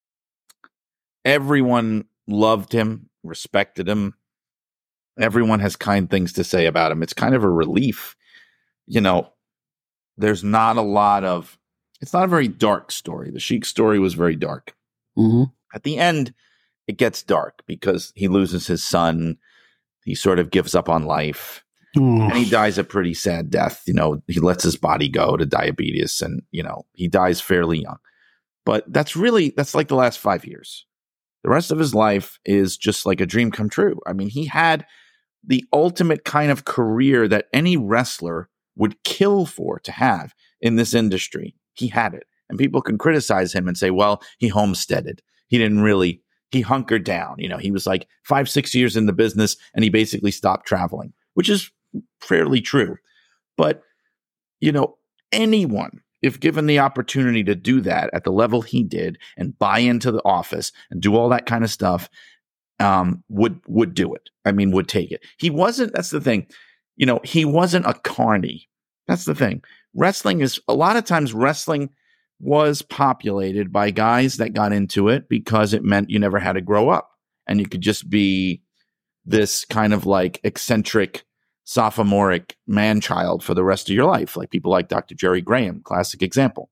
everyone loved him, respected him. Everyone has kind things to say about him. It's kind of a relief. You know, there's not a lot of, it's not a very dark story. The Sheik story was very dark. Mm-hmm. At the end, it gets dark because he loses his son. He sort of gives up on life. And he dies a pretty sad death. You know, he lets his body go to diabetes and, you know, he dies fairly young. But that's really, that's like the last five years. The rest of his life is just like a dream come true. I mean, he had the ultimate kind of career that any wrestler would kill for to have in this industry. He had it. And people can criticize him and say, well, he homesteaded. He didn't really, he hunkered down. You know, he was like five, six years in the business and he basically stopped traveling, which is fairly true. But, you know, anyone, if given the opportunity to do that at the level he did and buy into the office and do all that kind of stuff, um, would, would do it. I mean, would take it. He wasn't, that's the thing, you know, he wasn't a carny. That's the thing. Wrestling is, a lot of times wrestling was populated by guys that got into it because it meant you never had to grow up and you could just be this kind of like eccentric sophomoric man-child for the rest of your life, like people like Doctor Jerry Graham, classic example.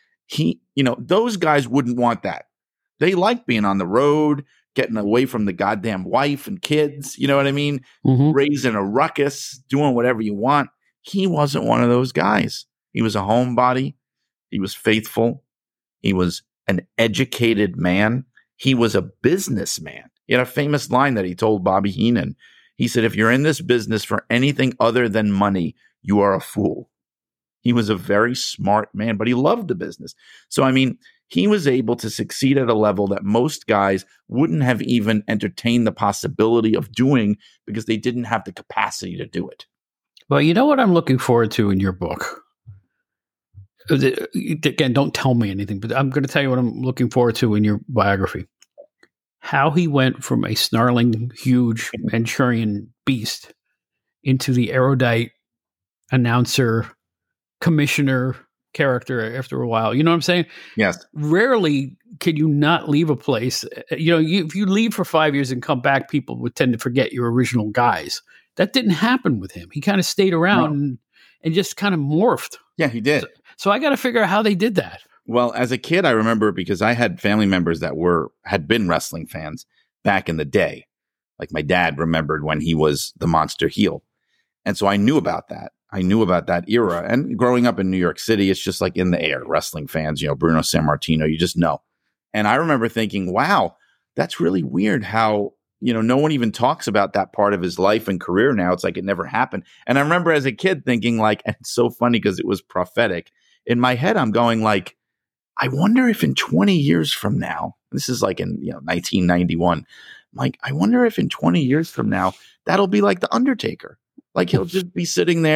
He, you know, those guys wouldn't want that. They like being on the road, getting away from the goddamn wife and kids, you know what I mean? Mm-hmm. Raising a ruckus, doing whatever you want. He wasn't one of those guys. He was a homebody. He was faithful. He was an educated man. He was a businessman. He had a famous line that he told Bobby Heenan. He said, if you're in this business for anything other than money, you are a fool. He was a very smart man, but he loved the business. So, I mean, he was able to succeed at a level that most guys wouldn't have even entertained the possibility of doing because they didn't have the capacity to do it. Well, you know what I'm looking forward to in your book? Again, don't tell me anything, but I'm going to tell you what I'm looking forward to in your biography. How he went from a snarling, huge Manchurian beast into the erudite announcer, commissioner character after a while. You know what I'm saying? Yes. Rarely can you not leave a place. You know, you, if you leave for five years and come back, people would tend to forget your original guys. That didn't happen with him. He kind of stayed around no. and, and just kind of morphed. Yeah, he did. So, so I got to figure out how they did that. Well, as a kid, I remember because I had family members that were had been wrestling fans back in the day. Like my dad remembered when he was the monster heel. And so I knew about that. I knew about that era. And growing up in New York City, it's just like in the air. Wrestling fans, you know, Bruno Sammartino, you just know. And I remember thinking, wow, that's really weird how, you know, no one even talks about that part of his life and career now. It's like it never happened. And I remember as a kid thinking like, and it's so funny because it was prophetic. In my head, I'm going like, I wonder if in twenty years from now, this is like in, you know, nineteen ninety-one, I'm like, I wonder if in twenty years from now, that'll be like The Undertaker. Like he'll just be sitting there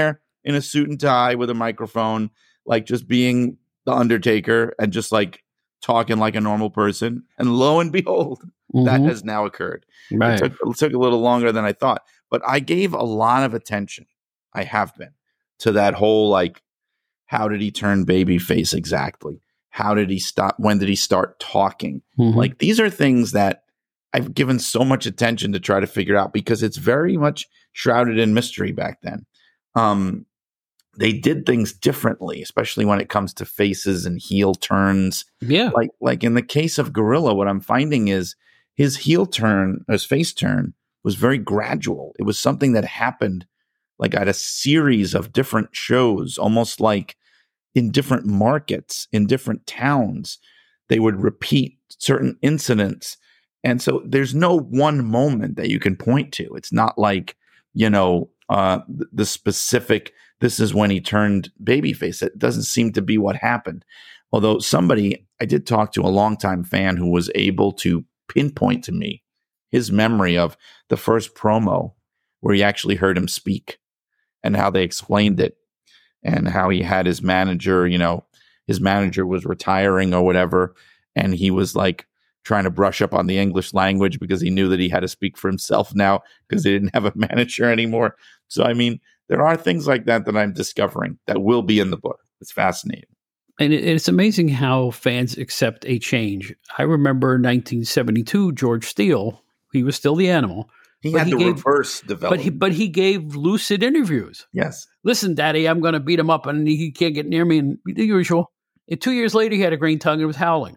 in a suit and tie with a microphone, like just being the Undertaker and just like talking like a normal person. And lo and behold, mm-hmm. that has now occurred. Right. It took, it took a little longer than I thought, but I gave a lot of attention. I have been to that whole, like, how did he turn babyface exactly? How did he stop? When did he start talking? Mm-hmm. Like, these are things that I've given so much attention to try to figure out because it's very much shrouded in mystery back then. Um, they did things differently, especially when it comes to faces and heel turns. Yeah. Like, like in the case of Gorilla, what I'm finding is his heel turn, his face turn was very gradual. It was something that happened like at a series of different shows, almost like in different markets, in different towns. They would repeat certain incidents. And so there's no one moment that you can point to. It's not like, you know, uh, the specific, this is when he turned babyface. It doesn't seem to be what happened. Although somebody, I did talk to a longtime fan who was able to pinpoint to me his memory of the first promo where he actually heard him speak and how they explained it and how he had his manager, you know, his manager was retiring or whatever. And he was like trying to brush up on the English language because he knew that he had to speak for himself now because he didn't have a manager anymore. So, I mean, there are things like that that I'm discovering that will be in the book. It's fascinating. And it's amazing how fans accept a change. I remember nineteen seventy-two, George Steele, he was still the Animal. He had the gave, reverse development. But he, but he gave lucid interviews. Yes. Listen, Daddy, I'm going to beat him up and he can't get near me. And the usual. And two years later, he had a green tongue and was howling.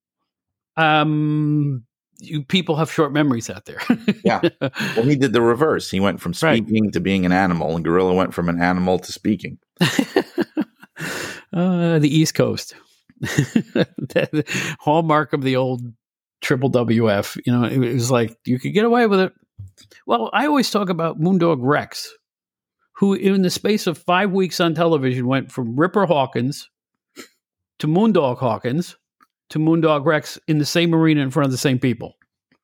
Um, you people have short memories out there. Yeah. Well, he did the reverse. He went from speaking right. to being an animal, and Gorilla went from an animal to speaking. uh, the East Coast. The hallmark of the old triple W F. You know, it was like you could get away with it. Well, I always talk about Moondog Rex, who in the space of five weeks on television went from Ripper Hawkins to Moondog Hawkins to Moondog Rex in the same arena in front of the same people.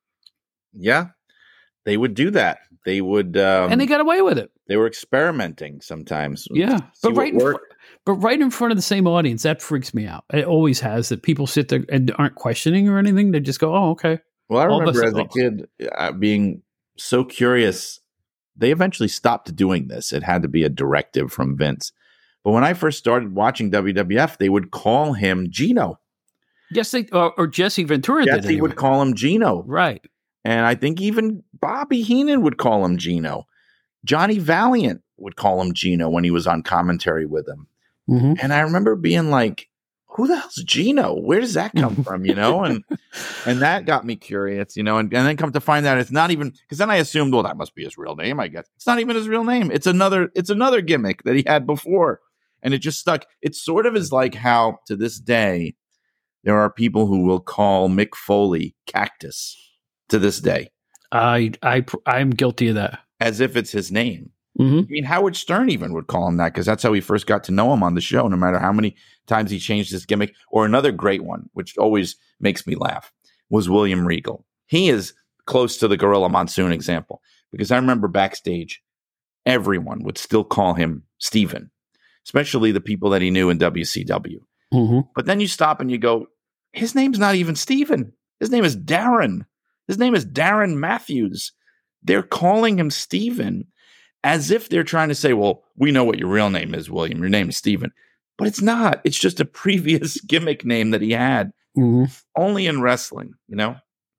Yeah, they would do that. They would, um, and they got away with it. They were experimenting sometimes. Yeah, but right, in fr- but right in front of the same audience, that freaks me out. It always has that people sit there and aren't questioning or anything. They just go, "Oh, okay." Well, I remember as a kid uh, being so curious. They eventually stopped doing this. It had to be a directive from Vince. But when I first started watching W W F, they would call him Gino. Yes, they or, or Jesse Ventura Jesse did. Jesse anyway. would call him Gino. Right. And I think even Bobby Heenan would call him Gino. Johnny Valiant would call him Gino when he was on commentary with him. Mm-hmm. And I remember being like, who the hell's Gino? Where does that come from? You know, and and that got me curious, you know, and, and then come to find out it's not even, because then I assumed, well, that must be his real name, I guess. It's not even his real name. It's another, it's another gimmick that he had before. And it just stuck. It sort of is like how to this day, there are people who will call Mick Foley Cactus to this day. I, I, I'm guilty of that. As if it's his name. Mm-hmm. I mean, Howard Stern even would call him that because that's how he first got to know him on the show, no matter how many times he changed his gimmick. Or another great one, which always makes me laugh, was William Regal. He is close to the Gorilla Monsoon example because I remember backstage, everyone would still call him Steven, especially the people that he knew in W C W. Mm-hmm. But then you stop and you go, his name's not even Steven. His name is Darren. His name is Darren Matthews. They're calling him Steven as if they're trying to say, well, we know what your real name is, William. Your name is Steven. But it's not. It's just a previous gimmick name that he had. Mm-hmm. Only in wrestling, you know?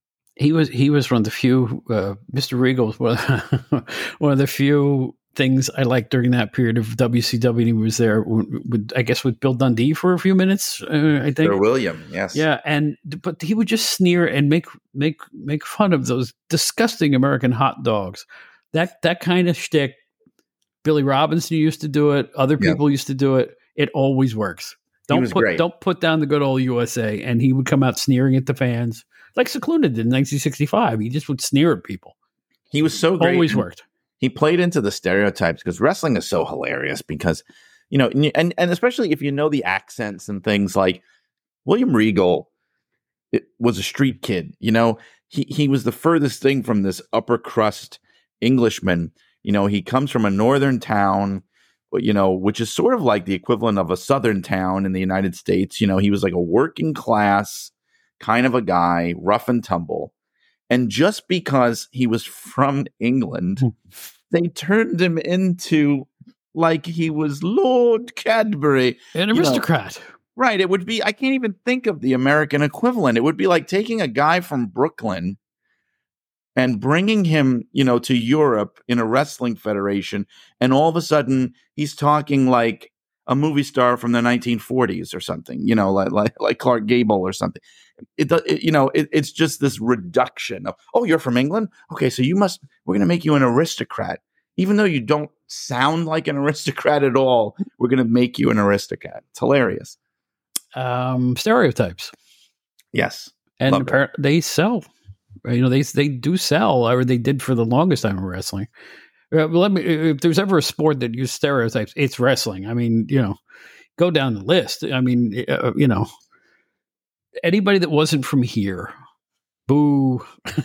He was he was one of the few, uh, Mister Regal was one of, one of the few things I liked during that period of W C W. He was there, with, I guess, with Bill Dundee for a few minutes, uh, I think. Sir William, yes. Yeah, and but he would just sneer and make make make fun of those disgusting American hot dogs. That that kind of shtick, Billy Robinson used to do it. Other people yep. used to do it. It always works. Don't put great. don't put down the good old U S A. And he would come out sneering at the fans, like Cicluna did in nineteen sixty-five. He just would sneer at people. He was so great. Always worked. He played into the stereotypes because wrestling is so hilarious. Because you know, and and especially if you know the accents and things like William Regal it was a street kid. You know, he he was the furthest thing from this upper crust Englishman. You know, he comes from a northern town you know, which is sort of like the equivalent of a southern town in the United States. You know, he was like a working class kind of a guy, rough and tumble. And just because he was from England, they turned him into like he was Lord Cadbury. An aristocrat. You know, right. It would be, I can't even think of the American equivalent. It would be like taking a guy from Brooklyn and bringing him, you know, to Europe in a wrestling federation. And all of a sudden he's talking like a movie star from the nineteen forties or something, you know, like, like, like Clark Gable or something. It, it you know, it, it's just this reduction of, oh, you're from England? Okay. So you must, we're going to make you an aristocrat. Even though you don't sound like an aristocrat at all, we're going to make you an aristocrat. It's hilarious. Um, stereotypes. Yes. And apparently they sell. You know, they they do sell, or they did for the longest time in wrestling. Uh, let me. If there's ever a sport that uses stereotypes, it's wrestling. I mean, you know, go down the list. I mean, uh, you know, anybody that wasn't from here, boo.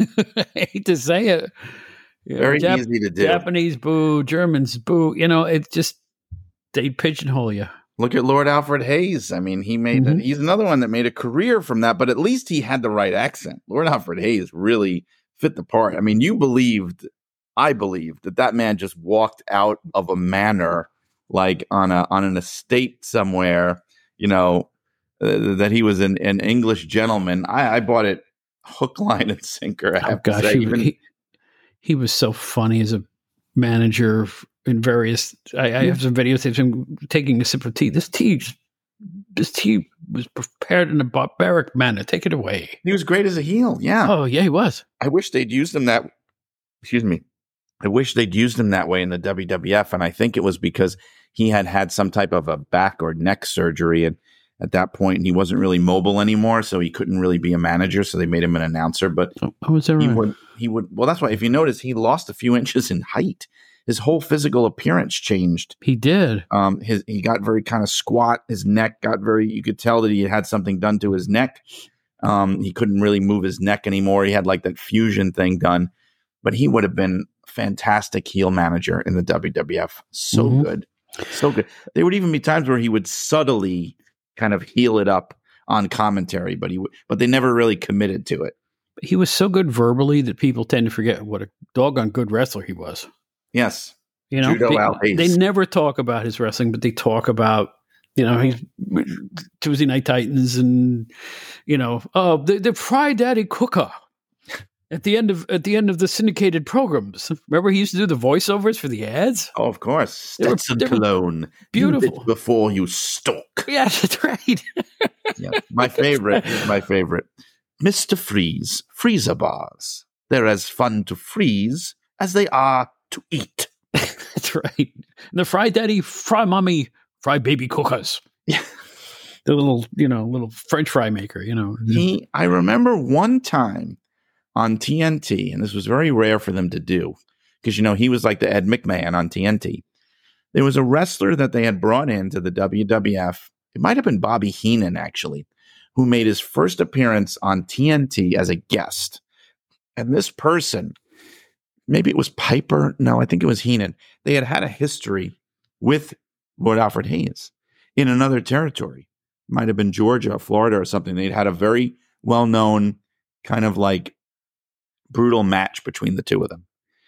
I hate to say it. You Very know, Jap- easy to do. Japanese boo, Germans boo. You know, it just they pigeonhole you. Look at Lord Alfred Hayes. I mean, he made mm-hmm. a, he's another one that made a career from that, but at least he had the right accent. Lord Alfred Hayes really fit the part. I mean, you believed, I believed that that man just walked out of a manor, like on a on an estate somewhere. You know, uh, that he was an, an English gentleman. I, I bought it hook, line, and sinker. I have oh, gosh, to say, he, even, he, he was so funny as a manager. In various, I, I have some videotapes of him taking a sip of tea. This tea, this tea was prepared in a barbaric manner. Take it away. He was great as a heel. Yeah. Oh, yeah, he was. I wish they'd used him that. Excuse me. I wish they'd used him that way in the W W F, and I think it was because he had had some type of a back or neck surgery, and at that point he wasn't really mobile anymore, so he couldn't really be a manager. So they made him an announcer. But oh, was that he right? would. He would. Well, that's why. If you notice, he lost a few inches in height. His whole physical appearance changed. He did. Um, his he got very kind of squat. His neck got very. You could tell that he had something done to his neck. Um, he couldn't really move his neck anymore. He had like that fusion thing done. But he would have been a fantastic heel manager in the W W F. So mm-hmm. good, so good. There would even be times where he would subtly kind of heel it up on commentary, but he w- but they never really committed to it. He was so good verbally that people tend to forget what a doggone good wrestler he was. Yes. You know, they, they never talk about his wrestling, but they talk about, you know, he's Tuesday Night Titans and, you know, oh, the, the Fry Daddy Cooker at the end of at the end of the syndicated programs. Remember, he used to do the voiceovers for the ads. Oh, of course, Stetson Cologne, beautiful. Before you stalk. Yeah, that's right. Yeah, my favorite. My favorite. Mister Freeze, freezer bars. They're as fun to freeze as they are to eat. That's right. The Fry Daddy, Fry Mommy, Fry Baby Cookers. Yeah. The little, you know, little French fry maker, you know. He, I remember one time on T N T, and this was very rare for them to do, because, you know, he was like the Ed McMahon on T N T. There was a wrestler that they had brought into the W W F. It might have been Bobby Heenan, actually, who made his first appearance on T N T as a guest. And this person, maybe it was Piper. No, I think it was Heenan. They had had a history with Lord Alfred Hayes in another territory. Might have been Georgia, Florida, or something. They'd had a very well-known kind of like brutal match between the two of them.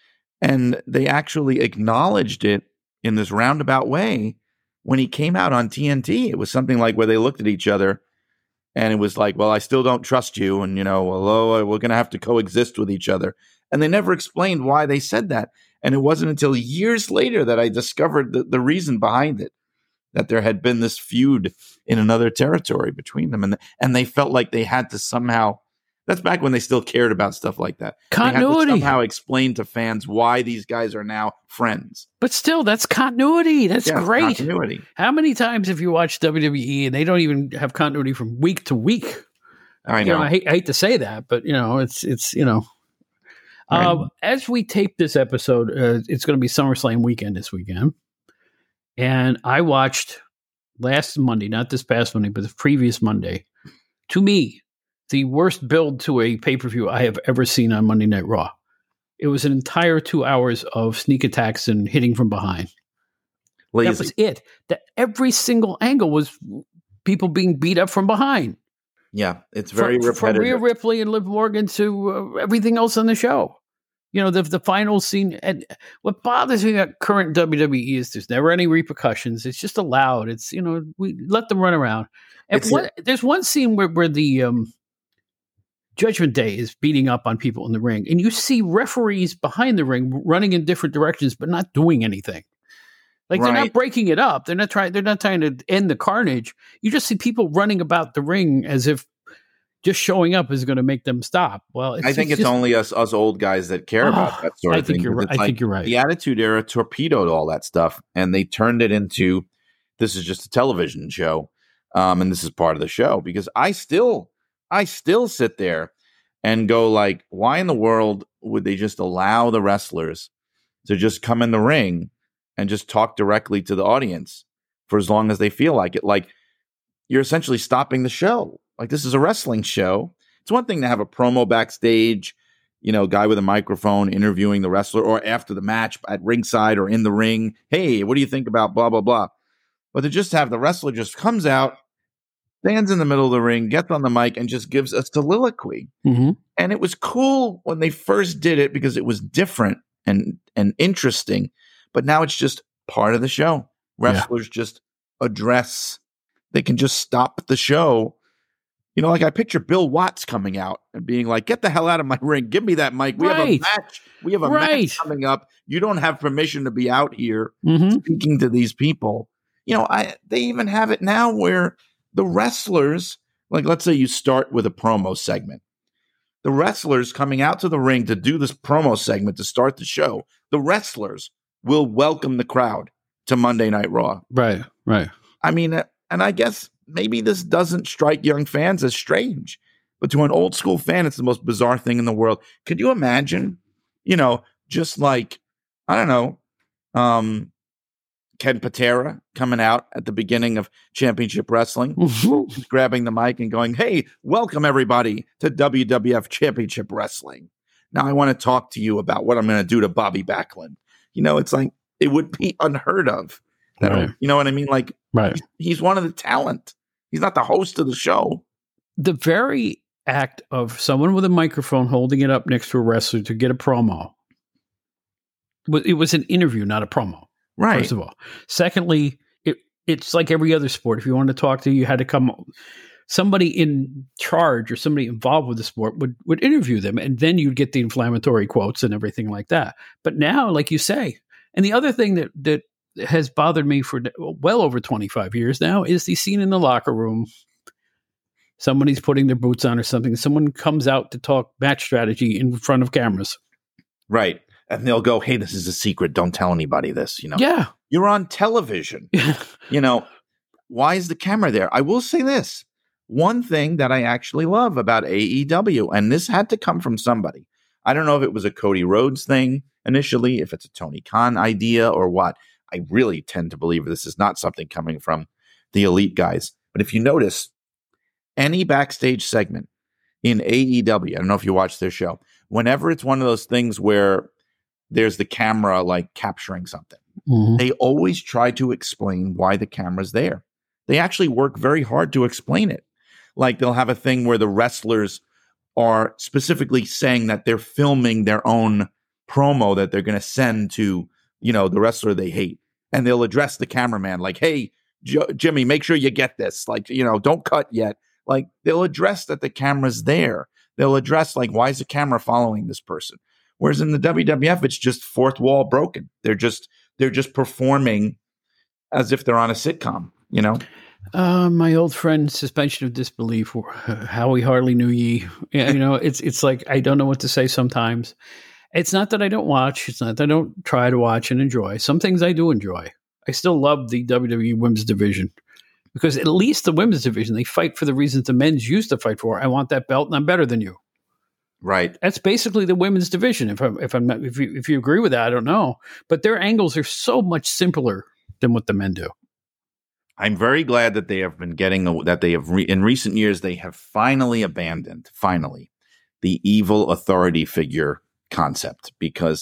And they actually acknowledged it in this roundabout way when he came out on T N T. It was something like where they looked at each other and it was like, well, I still don't trust you. And, you know, well, oh, we're going to have to coexist with each other. And they never explained why they said that. And it wasn't until years later that I discovered the, the reason behind it, that there had been this feud in another territory between them. And, and they felt like they had to somehow, that's back when they still cared about stuff like that. Continuity. They had to somehow explain to fans why these guys are now friends. But still, that's continuity. That's yeah, great. Continuity. How many times have you watched W W E and they don't even have continuity from week to week? I know. You know, I hate, I hate to say that, but, you know, it's, it's you know. Right. Uh, as we tape this episode, uh, it's going to be SummerSlam weekend this weekend. And I watched last Monday, not this past Monday, but the previous Monday, to me, the worst build to a pay-per-view I have ever seen on Monday Night Raw. It was an entire two hours of sneak attacks and hitting from behind. Lazy. That was it. That every single angle was people being beat up from behind. Yeah, it's very from, repetitive. From Rhea Ripley and Liv Morgan to uh, everything else on the show. You know, the the final scene. And what bothers me about current W W E is there's never any repercussions. It's just allowed. It's, you know, we let them run around. And one, there's one scene where, where the um, Judgment Day is beating up on people in the ring, and you see referees behind the ring running in different directions, but not doing anything. Like, right. They're not breaking it up. They're not trying. They're not trying to end the carnage. You just see people running about the ring as if just showing up is going to make them stop. Well, it's, I think it's, it's just, only us us old guys that care oh, about that sort of I think thing. You're right. I like think you're right. The Attitude Era torpedoed all that stuff, and they turned it into this is just a television show, um, and this is part of the show. Because I still, I still sit there and go like, why in the world would they just allow the wrestlers to just come in the ring and just talk directly to the audience for as long as they feel like it? Like, you're essentially stopping the show. Like, this is a wrestling show. It's one thing to have a promo backstage, you know, guy with a microphone interviewing the wrestler, or after the match at ringside or in the ring. Hey, what do you think about blah, blah, blah? But to just have the wrestler just comes out, stands in the middle of the ring, gets on the mic, and just gives a soliloquy. Mm-hmm. And it was cool when they first did it because it was different and, and interesting. But now it's just part of the show. Wrestlers yeah. just address. They can just stop the show. You know, like I picture Bill Watts coming out and being like, get the hell out of my ring. Give me that mic. We right. have a match. We have a right. match coming up. You don't have permission to be out here mm-hmm. speaking to these people. You know, I they even have it now where the wrestlers, like let's say you start with a promo segment. The wrestlers coming out to the ring to do this promo segment to start the show, the wrestlers will welcome the crowd to Monday Night Raw. Right, right. I mean, and I guess maybe this doesn't strike young fans as strange, but to an old school fan, it's the most bizarre thing in the world. Could you imagine, you know, just like, I don't know, um, Ken Patera coming out at the beginning of Championship Wrestling, grabbing the mic and going, hey, welcome everybody to W W F Championship Wrestling. Now I want to talk to you about what I'm going to do to Bobby Backlund. You know, it's like, it would be unheard of. That right. You know what I mean? Like, right. he's, he's one of the talent. He's not the host of the show. The very act of someone with a microphone holding it up next to a wrestler to get a promo, it was an interview, not a promo. Right. First of all. Secondly, it, it's like every other sport. If you wanted to talk to, you had to come. Somebody in charge or somebody involved with the sport would, would interview them, and then you'd get the inflammatory quotes and everything like that. But now, like you say, and the other thing that that has bothered me for well over twenty-five years now is the scene in the locker room. Somebody's putting their boots on or something. Someone comes out to talk match strategy in front of cameras. Right. And they'll go, hey, this is a secret. Don't tell anybody this, you know? Yeah. You're on television. You know, why is the camera there? I will say this. One thing that I actually love about A E W, and this had to come from somebody. I don't know if it was a Cody Rhodes thing initially, if it's a Tony Khan idea or what. I really tend to believe this is not something coming from the elite guys. But if you notice, any backstage segment in A E W, I don't know if you watch their show, whenever it's one of those things where there's the camera like capturing something, mm-hmm. they always try to explain why the camera's there. They actually work very hard to explain it. Like they'll have a thing where the wrestlers are specifically saying that they're filming their own promo that they're going to send to, you know, the wrestler they hate. And they'll address the cameraman like, hey, J- Jimmy, make sure you get this. Like, you know, don't cut yet. Like they'll address that the camera's there. They'll address like, why is the camera following this person? Whereas in the W W F, it's just fourth wall broken. They're just, they're just performing as if they're on a sitcom, you know? Uh, my old friend, suspension of disbelief, Howie Hardly Knew Ye. You know, it's, it's like, I don't know what to say sometimes. It's not that I don't watch. It's not that I don't try to watch and enjoy. Some things I do enjoy. I still love the W W E women's division because at least the women's division, they fight for the reasons the men's used to fight for. I want that belt and I'm better than you. Right. That's basically the women's division. If I'm, if I'm not, if you, if you agree with that, I don't know, but their angles are so much simpler than what the men do. I'm very glad that they have been getting that they have re, in recent years, they have finally abandoned finally the evil authority figure concept, because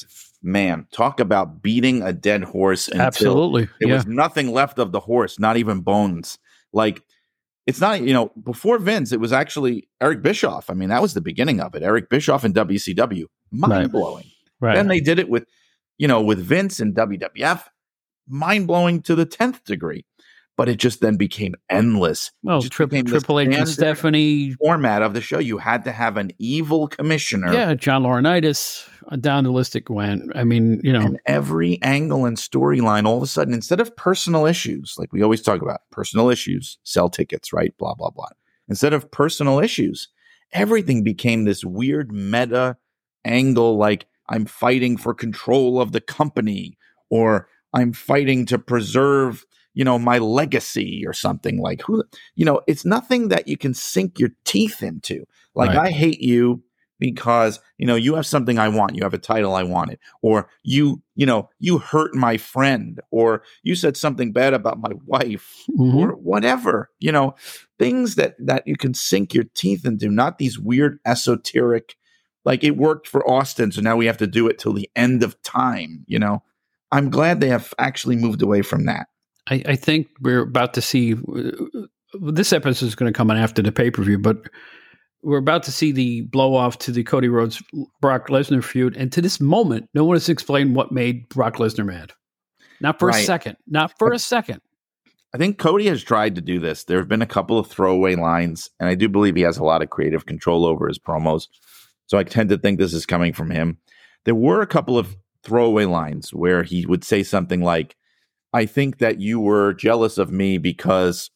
man, talk about beating a dead horse until Absolutely. there Yeah. was nothing left of the horse, not even bones. Like, it's not, you know, before Vince, it was actually Eric Bischoff. I mean, that was the beginning of it. Eric Bischoff in W C W, mind blowing. Right. Then they did it with, you know, with Vince and W W F, mind blowing to the tenth degree. But it just then became endless. Well, Just tri- became the Triple H and standard Stephanie. format of the show. You had to have an evil commissioner. Yeah, John Laurinaitis. uh, Down the list it went. I mean, you know, And every angle and storyline, all of a sudden, instead of personal issues, like we always talk about, personal issues, sell tickets, right? Blah, blah, blah. Instead of personal issues, everything became this weird meta angle, like I'm fighting for control of the company, or I'm fighting to preserve, you know, my legacy or something. Like, who, you know, it's nothing that you can sink your teeth into. Like, Right. I hate you because, you know, you have something I want. You have a title I wanted. Or you, you know, you hurt my friend. Or you said something bad about my wife. Mhm. Or whatever. You know, things that, that you can sink your teeth into, not these weird esoteric, like it worked for Austin, so now we have to do it till the end of time, you know? I'm glad they have actually moved away from that. I, I think we're about to see. Uh, this episode is going to come on after the pay per view, but we're about to see the blow off to the Cody Rhodes Brock Lesnar feud. And to this moment, no one has explained what made Brock Lesnar mad. Not for Right. a second. Not for a second. I think Cody has tried to do this. There have been a couple of throwaway lines, and I do believe he has a lot of creative control over his promos. So I tend to think this is coming from him. There were a couple of throwaway lines where he would say something like, I think that you were jealous of me because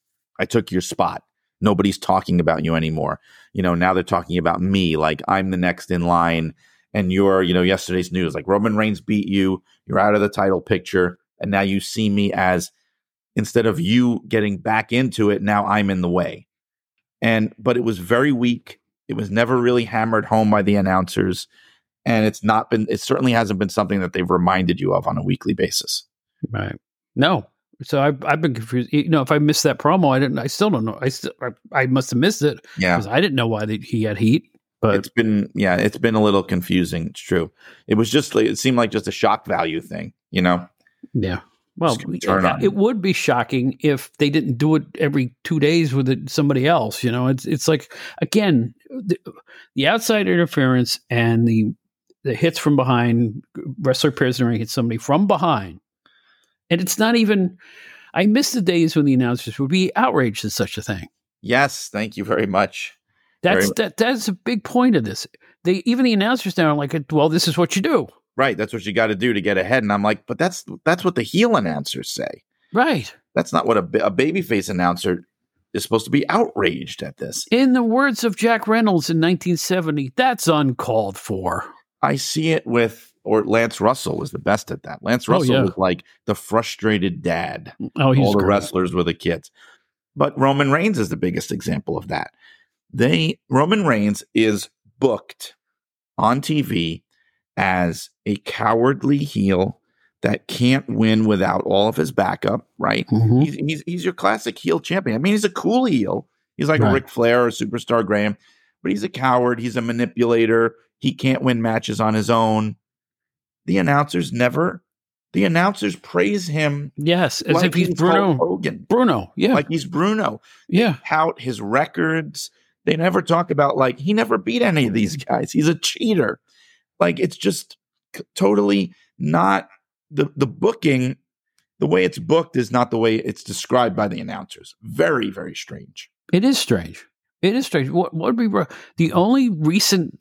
I took your spot. Nobody's talking about you anymore. You know, now they're talking about me, like I'm the next in line, and you're, you know, yesterday's news, like Roman Reigns beat you, you're out of the title picture, and now you see me as, instead of you getting back into it, now I'm in the way. And, but it was very weak. It was never really hammered home by the announcers. And it's not been, it certainly hasn't been something that they've reminded you of on a weekly basis. Right. No. So I've, I've been confused. You know, if I missed that promo, I didn't, I still don't know. I still, I, I must have missed it. Yeah. Because I didn't know why they, he had heat. But It's been, yeah, it's been a little confusing. It's true. It was just, like, it seemed like just a shock value thing, you know? yeah. Well, Just gonna turn it, on. it would be shocking if they didn't do it every two days with it, somebody else. You know, it's it's like, again, the, the outside interference and the the hits from behind, wrestler appears in the ring, hits somebody from behind. And it's not even, I miss the days when the announcers would be outraged at such a thing. Yes. Thank you very much. That's Very- that. That's a big point of this. They even the announcers now are like, well, this is what you do. Right. That's what you got to do to get ahead. And I'm like, but that's, that's what the heel announcers say. Right. That's not what a, ba- a babyface announcer is supposed to be outraged at this. In the words of Jack Reynolds in nineteen seventy, that's uncalled for. I see it with, or Lance Russell was the best at that. Lance Oh, Russell yeah. was like the frustrated dad. Oh, he's All the great. wrestlers were the kids. But Roman Reigns is the biggest example of that. They Roman Reigns is booked on T V as a cowardly heel that can't win without all of his backup, right? Mhm. He's, he's he's your classic heel champion. I mean, he's a cool heel. He's like Right. a Ric Flair or Superstar Graham, but he's a coward. He's a manipulator. He can't win matches on his own. The announcers never, the announcers praise him Yes, as like if he's Hulk Bruno. Hogan, Bruno, yeah, like he's Bruno. yeah. Tout his records. They never talk about, like, he never beat any of these guys. He's a cheater. Like, it's just c- totally not the the booking. The way it's booked is not the way it's described by the announcers. Very, very strange. It is strange. It is strange. What what would be ro- the only recent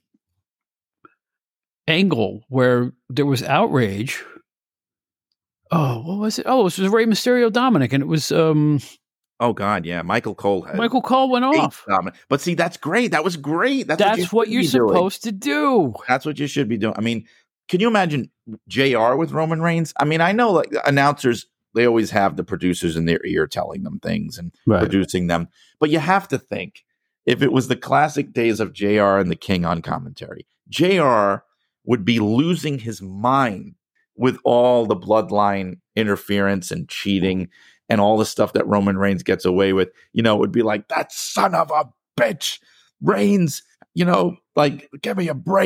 angle where there was outrage? Oh, what was it? Oh, it was Rey Mysterio Dominic, and it was um, Oh God, yeah. Michael Cole had Michael Cole went eight off. dominant- But see, that's great. That was great. That's, That's what, what you you're should be doing. supposed to do. That's what you should be doing. I mean, can you imagine J R with Roman Reigns? I mean, I know, like, announcers, they always have the producers in their ear telling them things and Right. producing them. But you have to think, if it was the classic days of J R and the King on commentary, J R would be losing his mind with all the bloodline interference and cheating and all the stuff that Roman Reigns gets away with. You know, it would be like, that son of a bitch, Reigns, you know, like, give me a break.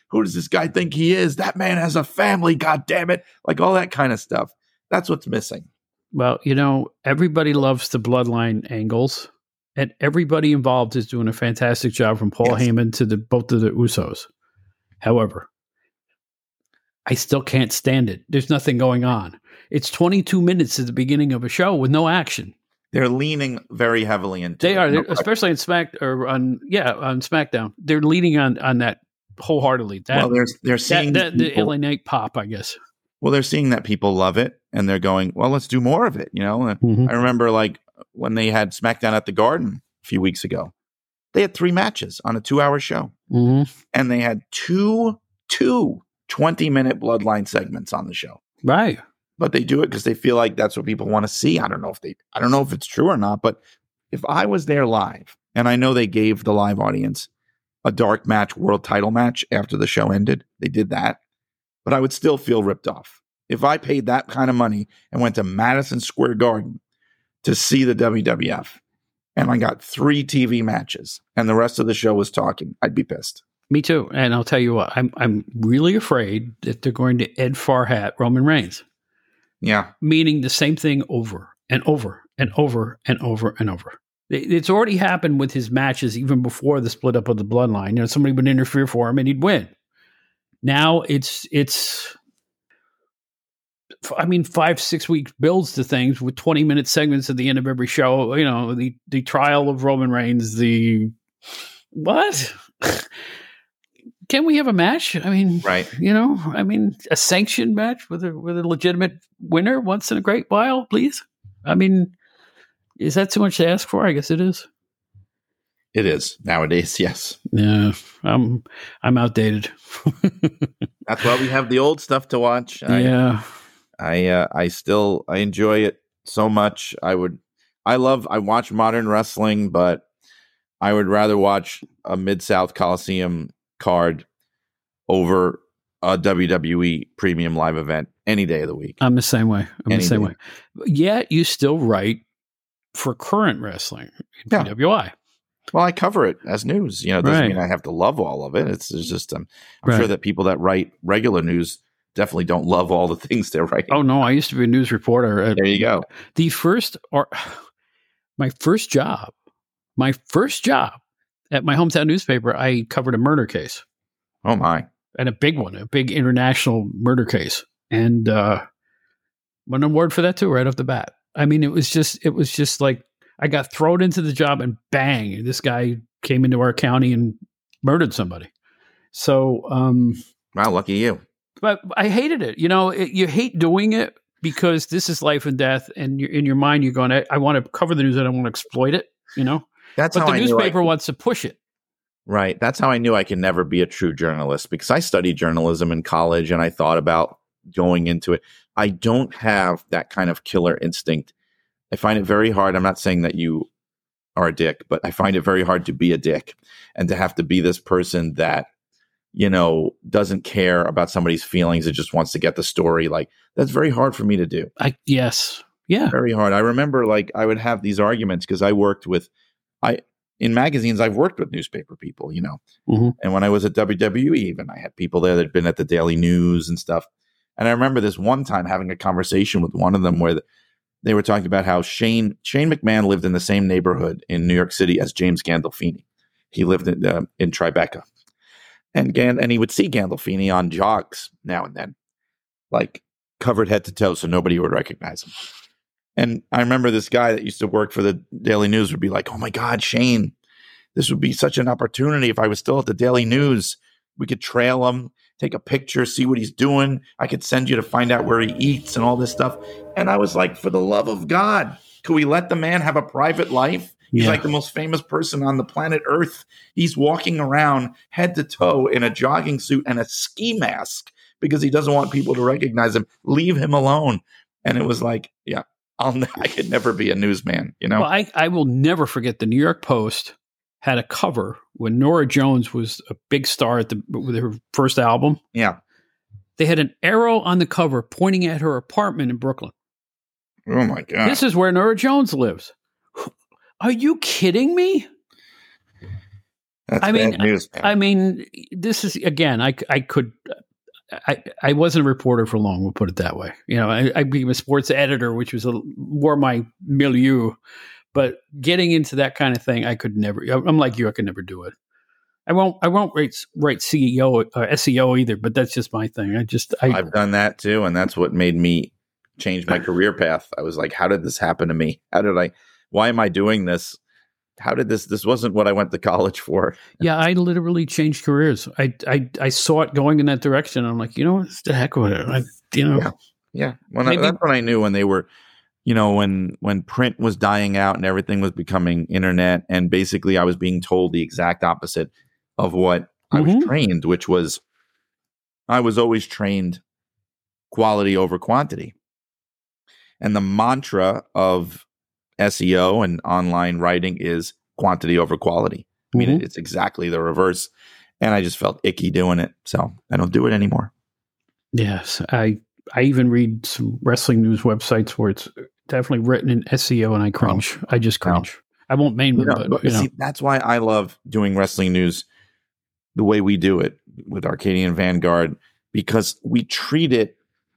Who does this guy think he is? That man has a family, God damn it. Like all that kind of stuff. That's what's missing. Well, you know, everybody loves the bloodline angles, and everybody involved is doing a fantastic job from Paul yes. Heyman to the both of the Usos. However, I still can't stand it. There's nothing going on. It's twenty-two minutes at the beginning of a show with no action. They're leaning very heavily into They it. are, No especially in Smack or on yeah on SmackDown. They're leaning on on that wholeheartedly. That, well, they're they're seeing that, that, people, the L A Knight pop, I guess. Well, they're seeing that people love it, and they're going, well, let's do more of it. You know, mm-hmm. I remember like when they had SmackDown at the Garden a few weeks ago, they had three matches on a two-hour show, mm-hmm. and they had two two twenty-minute Bloodline segments on the show. Right. But they do it because they feel like that's what people want to see. I don't know if they, I don't know if it's true or not, but if I was there live, and I know they gave the live audience a dark match world title match after the show ended, they did that, but I would still feel ripped off. If I paid that kind of money and went to Madison Square Garden to see the W W F, and I got three T V matches, and the rest of the show was talking, I'd be pissed. Me too. And I'll tell you what, I'm I'm really afraid that they're going to Ed Farhat Roman Reigns. Yeah. Meaning the same thing over and over and over and over and over. It's already happened with his matches even before the split up of the bloodline. You know, somebody would interfere for him and he'd win. Now it's, it's, I mean, five, six weeks builds to things with twenty minute segments at the end of every show. You know, the, the trial of Roman Reigns, the what? Can we have a match? I mean, right. You know, I mean, a sanctioned match with a with a legitimate winner once in a great while, please. I mean, is that too much to ask for? I guess it is. It is nowadays. Yes. Yeah, I'm I'm outdated. That's why we have the old stuff to watch. I, yeah, I uh, I still I enjoy it so much. I would. I love. I watch modern wrestling, but I would rather watch a Mid-South Coliseum card over a W W E premium live event any day of the week. I'm the same way. I'm any the same day. way. Yet you still write for current wrestling in yeah. P W I. Well, I cover it as news. You know, it doesn't right. mean I have to love all of it. It's, it's just um, I'm right. sure that people that write regular news definitely don't love all the things they're writing. Oh no, I used to be a news reporter. At, there you go. The first or my first job, my first job at my hometown newspaper, I covered a murder case. Oh my. And a big one, a big international murder case. And uh won an award for that too, right off the bat. I mean, it was just it was just like I got thrown into the job and bang, this guy came into our county and murdered somebody. So um wow, lucky you. But I hated it. You know, it, you hate doing it because this is life and death, and you're, in your mind you're going, I, I want to cover the news, I don't want to exploit it, you know? That's but how the I newspaper knew I, wants to push it. Right. That's how I knew I could never be a true journalist, because I studied journalism in college and I thought about going into it. I don't have that kind of killer instinct. I find it very hard. I'm not saying that you are a dick, but I find it very hard to be a dick and to have to be this person that, you know, doesn't care about somebody's feelings. It just wants to get the story. Like, that's very hard for me to do. I yes. Yeah. Very hard. I remember like I would have these arguments because I worked with, I, in magazines, I've worked with newspaper people, you know, mm-hmm. and when I was at W W E, even I had people there that had been at the Daily News and stuff. And I remember this one time having a conversation with one of them where the, they were talking about how Shane Shane McMahon lived in the same neighborhood in New York City as James Gandolfini. He lived in uh, in Tribeca, and Gan- and he would see Gandolfini on jogs now and then, like covered head to toe, so nobody would recognize him. And I remember this guy that used to work for the Daily News would be like, "Oh my God, Shane, this would be such an opportunity if I was still at the Daily News. We could trail him, take a picture, see what he's doing. I could send you to find out where he eats and all this stuff." And I was like, for the love of God, could we let the man have a private life? He's yeah. like the most famous person on the planet Earth. He's walking around head to toe in a jogging suit and a ski mask because he doesn't want people to recognize him. Leave him alone. And it was like, yeah, I'll, I could never be a newsman, you know? Well, I, I will never forget the New York Post had a cover when Norah Jones was a big star at the with her first album. Yeah. They had an arrow on the cover pointing at her apartment in Brooklyn. Oh my God. This is where Norah Jones lives. Are you kidding me? Uh, That's I mean, bad news, man. I mean, this is again. I, I could. I, I wasn't a reporter for long. We'll put it that way. You know, I, I became a sports editor, which was a, more my milieu. But getting into that kind of thing, I could never. I'm like you. I could never do it. I won't. I won't write write C E O or S E O either. But that's just my thing. I just. I, I've done that too, and that's what made me change my career path. I was like, how did this happen to me? How did I? Why am I doing this? How did this? This wasn't what I went to college for. Yeah, I literally changed careers. I I, I saw it going in that direction. I'm like, you know, what? The heck with it. I, you know, Yeah, yeah. When I, Maybe- that's when I knew when they were, you know, when when print was dying out and everything was becoming internet, and basically I was being told the exact opposite of what I was Mhm. trained, which was I was always trained quality over quantity, and the mantra of S E O and online writing is quantity over quality. I mean, Mhm. it's exactly the reverse. And I just felt icky doing it. So I don't do it anymore. Yes, I I even read some wrestling news websites where it's definitely written in S E O, and I cringe. I just cringe. I won't name You them, know, but, but you know. see, that's why I love doing wrestling news the way we do it with Arcadian Vanguard, because we treat it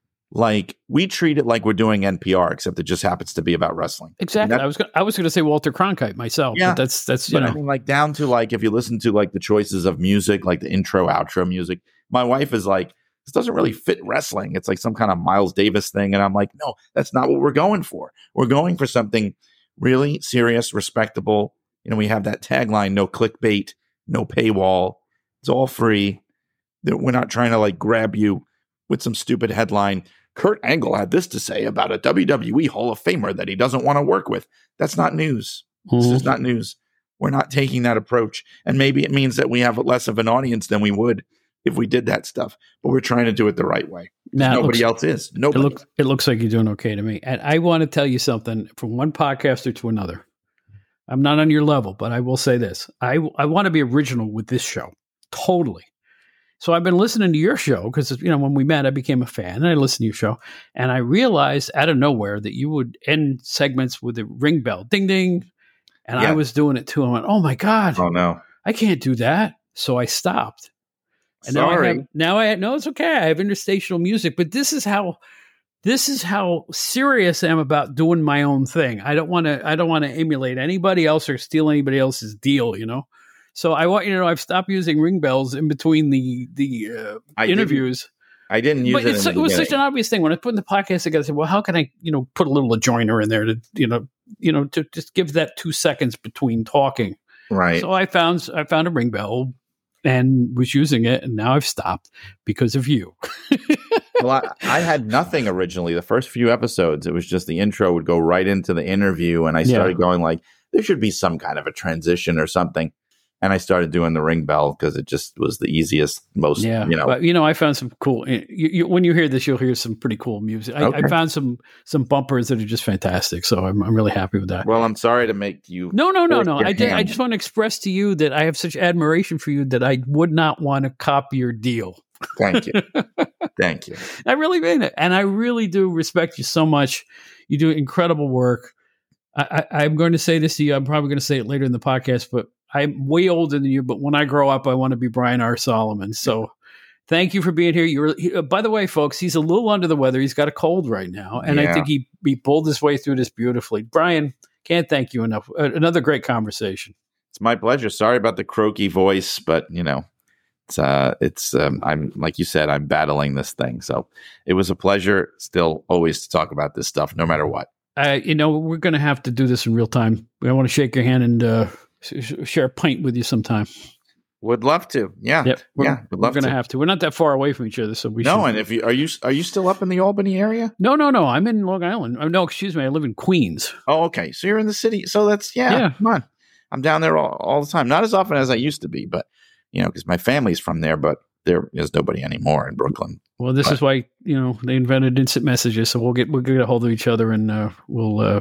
like we treat it like we're doing N P R, except it just happens to be about wrestling. Exactly. That- I was gonna, I was going to say Walter Cronkite myself, Yeah. but that's that's you But know. I mean, like down to like if you listen to like the choices of music, like the intro, outro music. My wife is like, this doesn't really fit wrestling. It's like some kind of Miles Davis thing, and I'm like, no, that's not what we're going for. We're going for something really serious, respectable. You know, we have that tagline: no clickbait, no paywall. It's all free. That we're not trying to like grab you with some stupid headline. Kurt Angle had this to say about a W W E Hall of Famer that he doesn't want to work with. That's not news. This Mhm. is not news. We're not taking that approach. And maybe it means that we have less of an audience than we would if we did that stuff. But we're trying to do it the right way. Now, it Nobody looks- else is. It Nobody. looks it looks like you're doing okay to me. And I want to tell you something from one podcaster to another. I'm not on your level, but I will say this. I I want to be original with this show. Totally. So I've been listening to your show because, you know, when we met, I became a fan and I listened to your show, and I realized out of nowhere that you would end segments with a ring bell, ding, ding. And I Yeah. was doing it too. I went, oh my God, Oh, no. I can't do that. So I stopped. And now I Sorry. have, now I no, it's okay. I have interstitial music, but this is how, this is how serious I am about doing my own thing. I don't want to, I don't want to emulate anybody else or steal anybody else's deal, you know? So I want you to know I've stopped using ring bells in between the, the uh, I didn't- interviews. I didn't use But it. it's, in the it was such beginning. an obvious thing when I put in the podcast together. I said, well, how can I, you know, put a little adjoiner in there to, you know, you know, to just give that two seconds between talking. Right. So I found, I found a ring bell and was using it, and now I've stopped because of you. Well, I, I had nothing originally. The first few episodes, it was just the intro would go right into the interview, and I started Yeah. going like, there should be some kind of a transition or something. And I started doing the ring bell because it just was the easiest, most, Yeah, you know. but you know, I found some cool. You, you, when you hear this, you'll hear some pretty cool music. I, I Okay. found some some bumpers that are just fantastic. So I'm I'm really happy with that. Well, I'm sorry to make you. No, no, no, force no. your I did, I hand. just want to express to you that I have such admiration for you that I would not want to copy your deal. Thank you. Thank you. I really mean it, and I really do respect you so much. You do incredible work. I, I, I'm going to say this to you. I'm probably going to say it later in the podcast, but I'm way older than you. But when I grow up, I want to be Brian R. Solomon. So thank you for being here. You're, he, uh, by the way, folks, he's a little under the weather. He's got a cold right now, and I Yeah. think he he pulled his way through this beautifully. Brian, can't thank you enough. Uh, another great conversation. It's my pleasure. Sorry about the croaky voice, but you know, it's uh, it's um, I'm like you said, I'm battling this thing. So it was a pleasure. Still, always to talk about this stuff, no matter what. Uh, you know, we're going to have to do this in real time. I want to shake your hand and uh, sh- share a pint with you sometime. Would love to. Yeah. Yep. We're, Yeah. Would we're love going to. to have to. We're not that far away from each other, so we no, should. and if you are you are you still up in the Albany area? No, no, no. I'm in Long Island. Oh, no, excuse me. I live in Queens. Oh, okay. So you're in the city. So that's yeah. Yeah. Come on. I'm down there all, all the time. Not as often as I used to be, but you know, because my family's from there, but there is nobody anymore in Brooklyn. Well, this Right. is why, you know, they invented instant messages. So we'll get we'll get a hold of each other, and uh, we'll uh,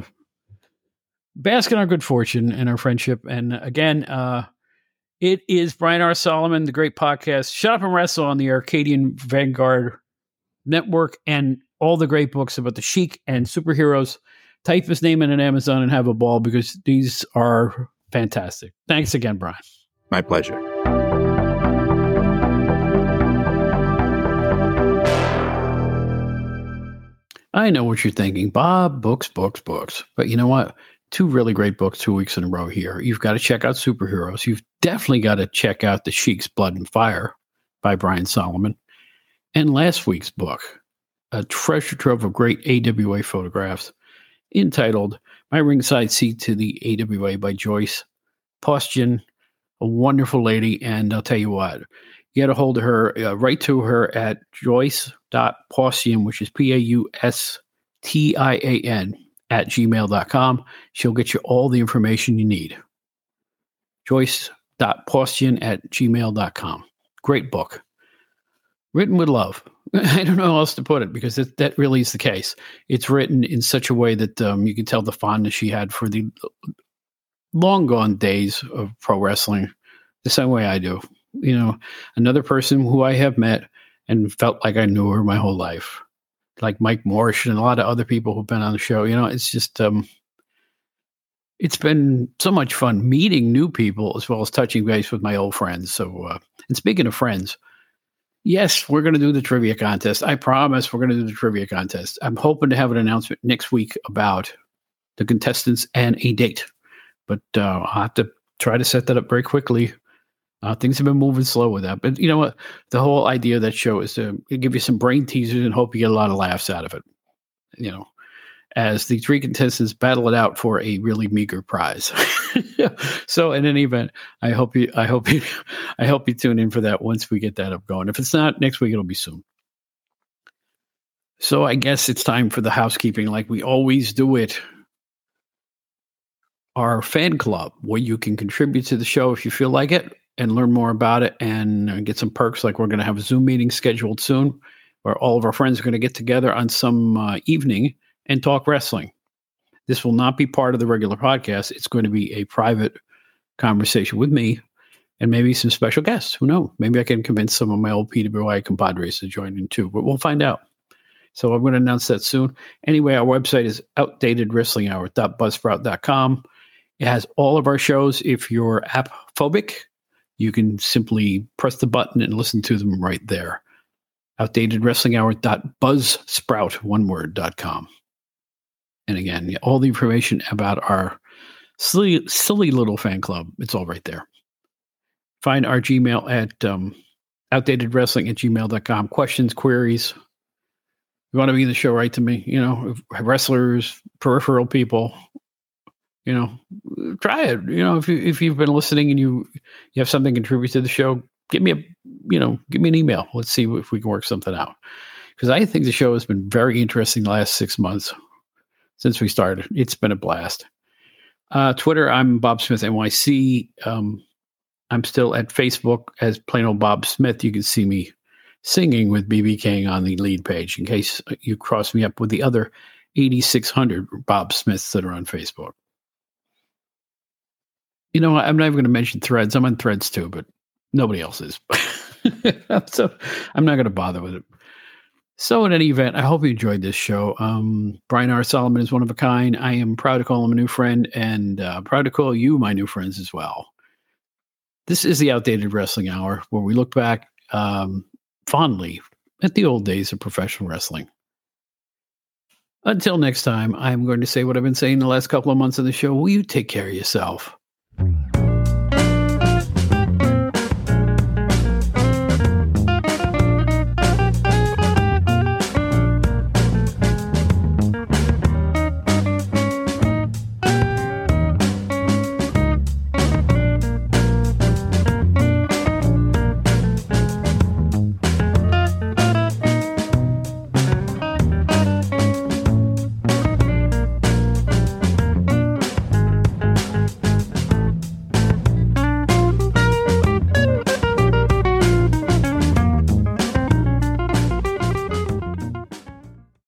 bask in our good fortune and our friendship. And again, uh, it is Brian R. Solomon, the great podcast, Shut Up and Wrestle on the Arcadian Vanguard Network, and all the great books about the Sheik and superheroes. Type his name in an Amazon and have a ball because these are fantastic. Thanks again, Brian. My pleasure. I know what you're thinking, Bob, books, books, books. But you know what? Two really great books two weeks in a row here. You've got to check out Superheroes. You've definitely got to check out The Sheik's Blood and Fire by Brian Solomon. And last week's book, a treasure trove of great A W A photographs, entitled My Ringside Seat to the A W A by Joyce Paustian, a wonderful lady. And I'll tell you what, get a hold of her, uh, write to her at joyce.paustian, which is P A U S T I A N, at gmail dot com. She'll get you all the information you need. joyce.paustian at gmail dot com. Great book. Written with love. I don't know how else to put it, because it, that really is the case. It's written in such a way that um, you can tell the fondness she had for the long gone days of pro wrestling, the same way I do. You know, another person who I have met and felt like I knew her my whole life, like Mike Morsh and a lot of other people who've been on the show. You know, it's just, um, it's been so much fun meeting new people as well as touching base with my old friends. So, uh, and speaking of friends, yes, we're going to do the trivia contest. I promise we're going to do the trivia contest. I'm hoping to have an announcement next week about the contestants and a date, but uh, I'll have to try to set that up very quickly. Uh, things have been moving slow with that. But you know what? The whole idea of that show is to give you some brain teasers and hope you get a lot of laughs out of it. You know, as the three contestants battle it out for a really meager prize. So in any event, I hope you, I hope you, I hope you tune in for that once we get that up going. If it's not next week, it'll be soon. So I guess it's time for the housekeeping, like we always do it. Our fan club, where you can contribute to the show if you feel like it, and learn more about it and get some perks. Like we're going to have a Zoom meeting scheduled soon where all of our friends are going to get together on some uh, evening and talk wrestling. This will not be part of the regular podcast. It's going to be a private conversation with me and maybe some special guests. Who knows? Maybe I can convince some of my old P W I compadres to join in too, but we'll find out. So I'm going to announce that soon. Anyway, our website is outdated wrestling hour dot buzzsprout dot com. It has all of our shows. If you're app phobic, you can simply press the button and listen to them right there. outdated wrestling hour dot buzzsprout, one word, dot com. And again, all the information about our silly, silly little fan club, it's all right there. Find our Gmail at um, outdated wrestling at gmail dot com. Questions, queries. You want to be in the show, write to me. You know, wrestlers, peripheral people. You know, try it. You know, if you if you've been listening and you you have something to contribute to the show, give me a you know give me an email. Let's see if we can work something out. Because I think the show has been very interesting the last six months since we started. It's been a blast. Uh, Twitter, I'm Bob Smith N Y C. Um, I'm still at Facebook as plain old Bob Smith. You can see me singing with B B King on the lead page in case you cross me up with the other eighty-six hundred Bob Smiths that are on Facebook. You know, I'm not even going to mention Threads. I'm on Threads too, but nobody else is. So I'm not going to bother with it. So in any event, I hope you enjoyed this show. Um, Brian R. Solomon is one of a kind. I am proud to call him a new friend and uh, proud to call you my new friends as well. This is the Outdated Wrestling Hour, where we look back um, fondly at the old days of professional wrestling. Until next time, I'm going to say what I've been saying the last couple of months of the show. Will you take care of yourself?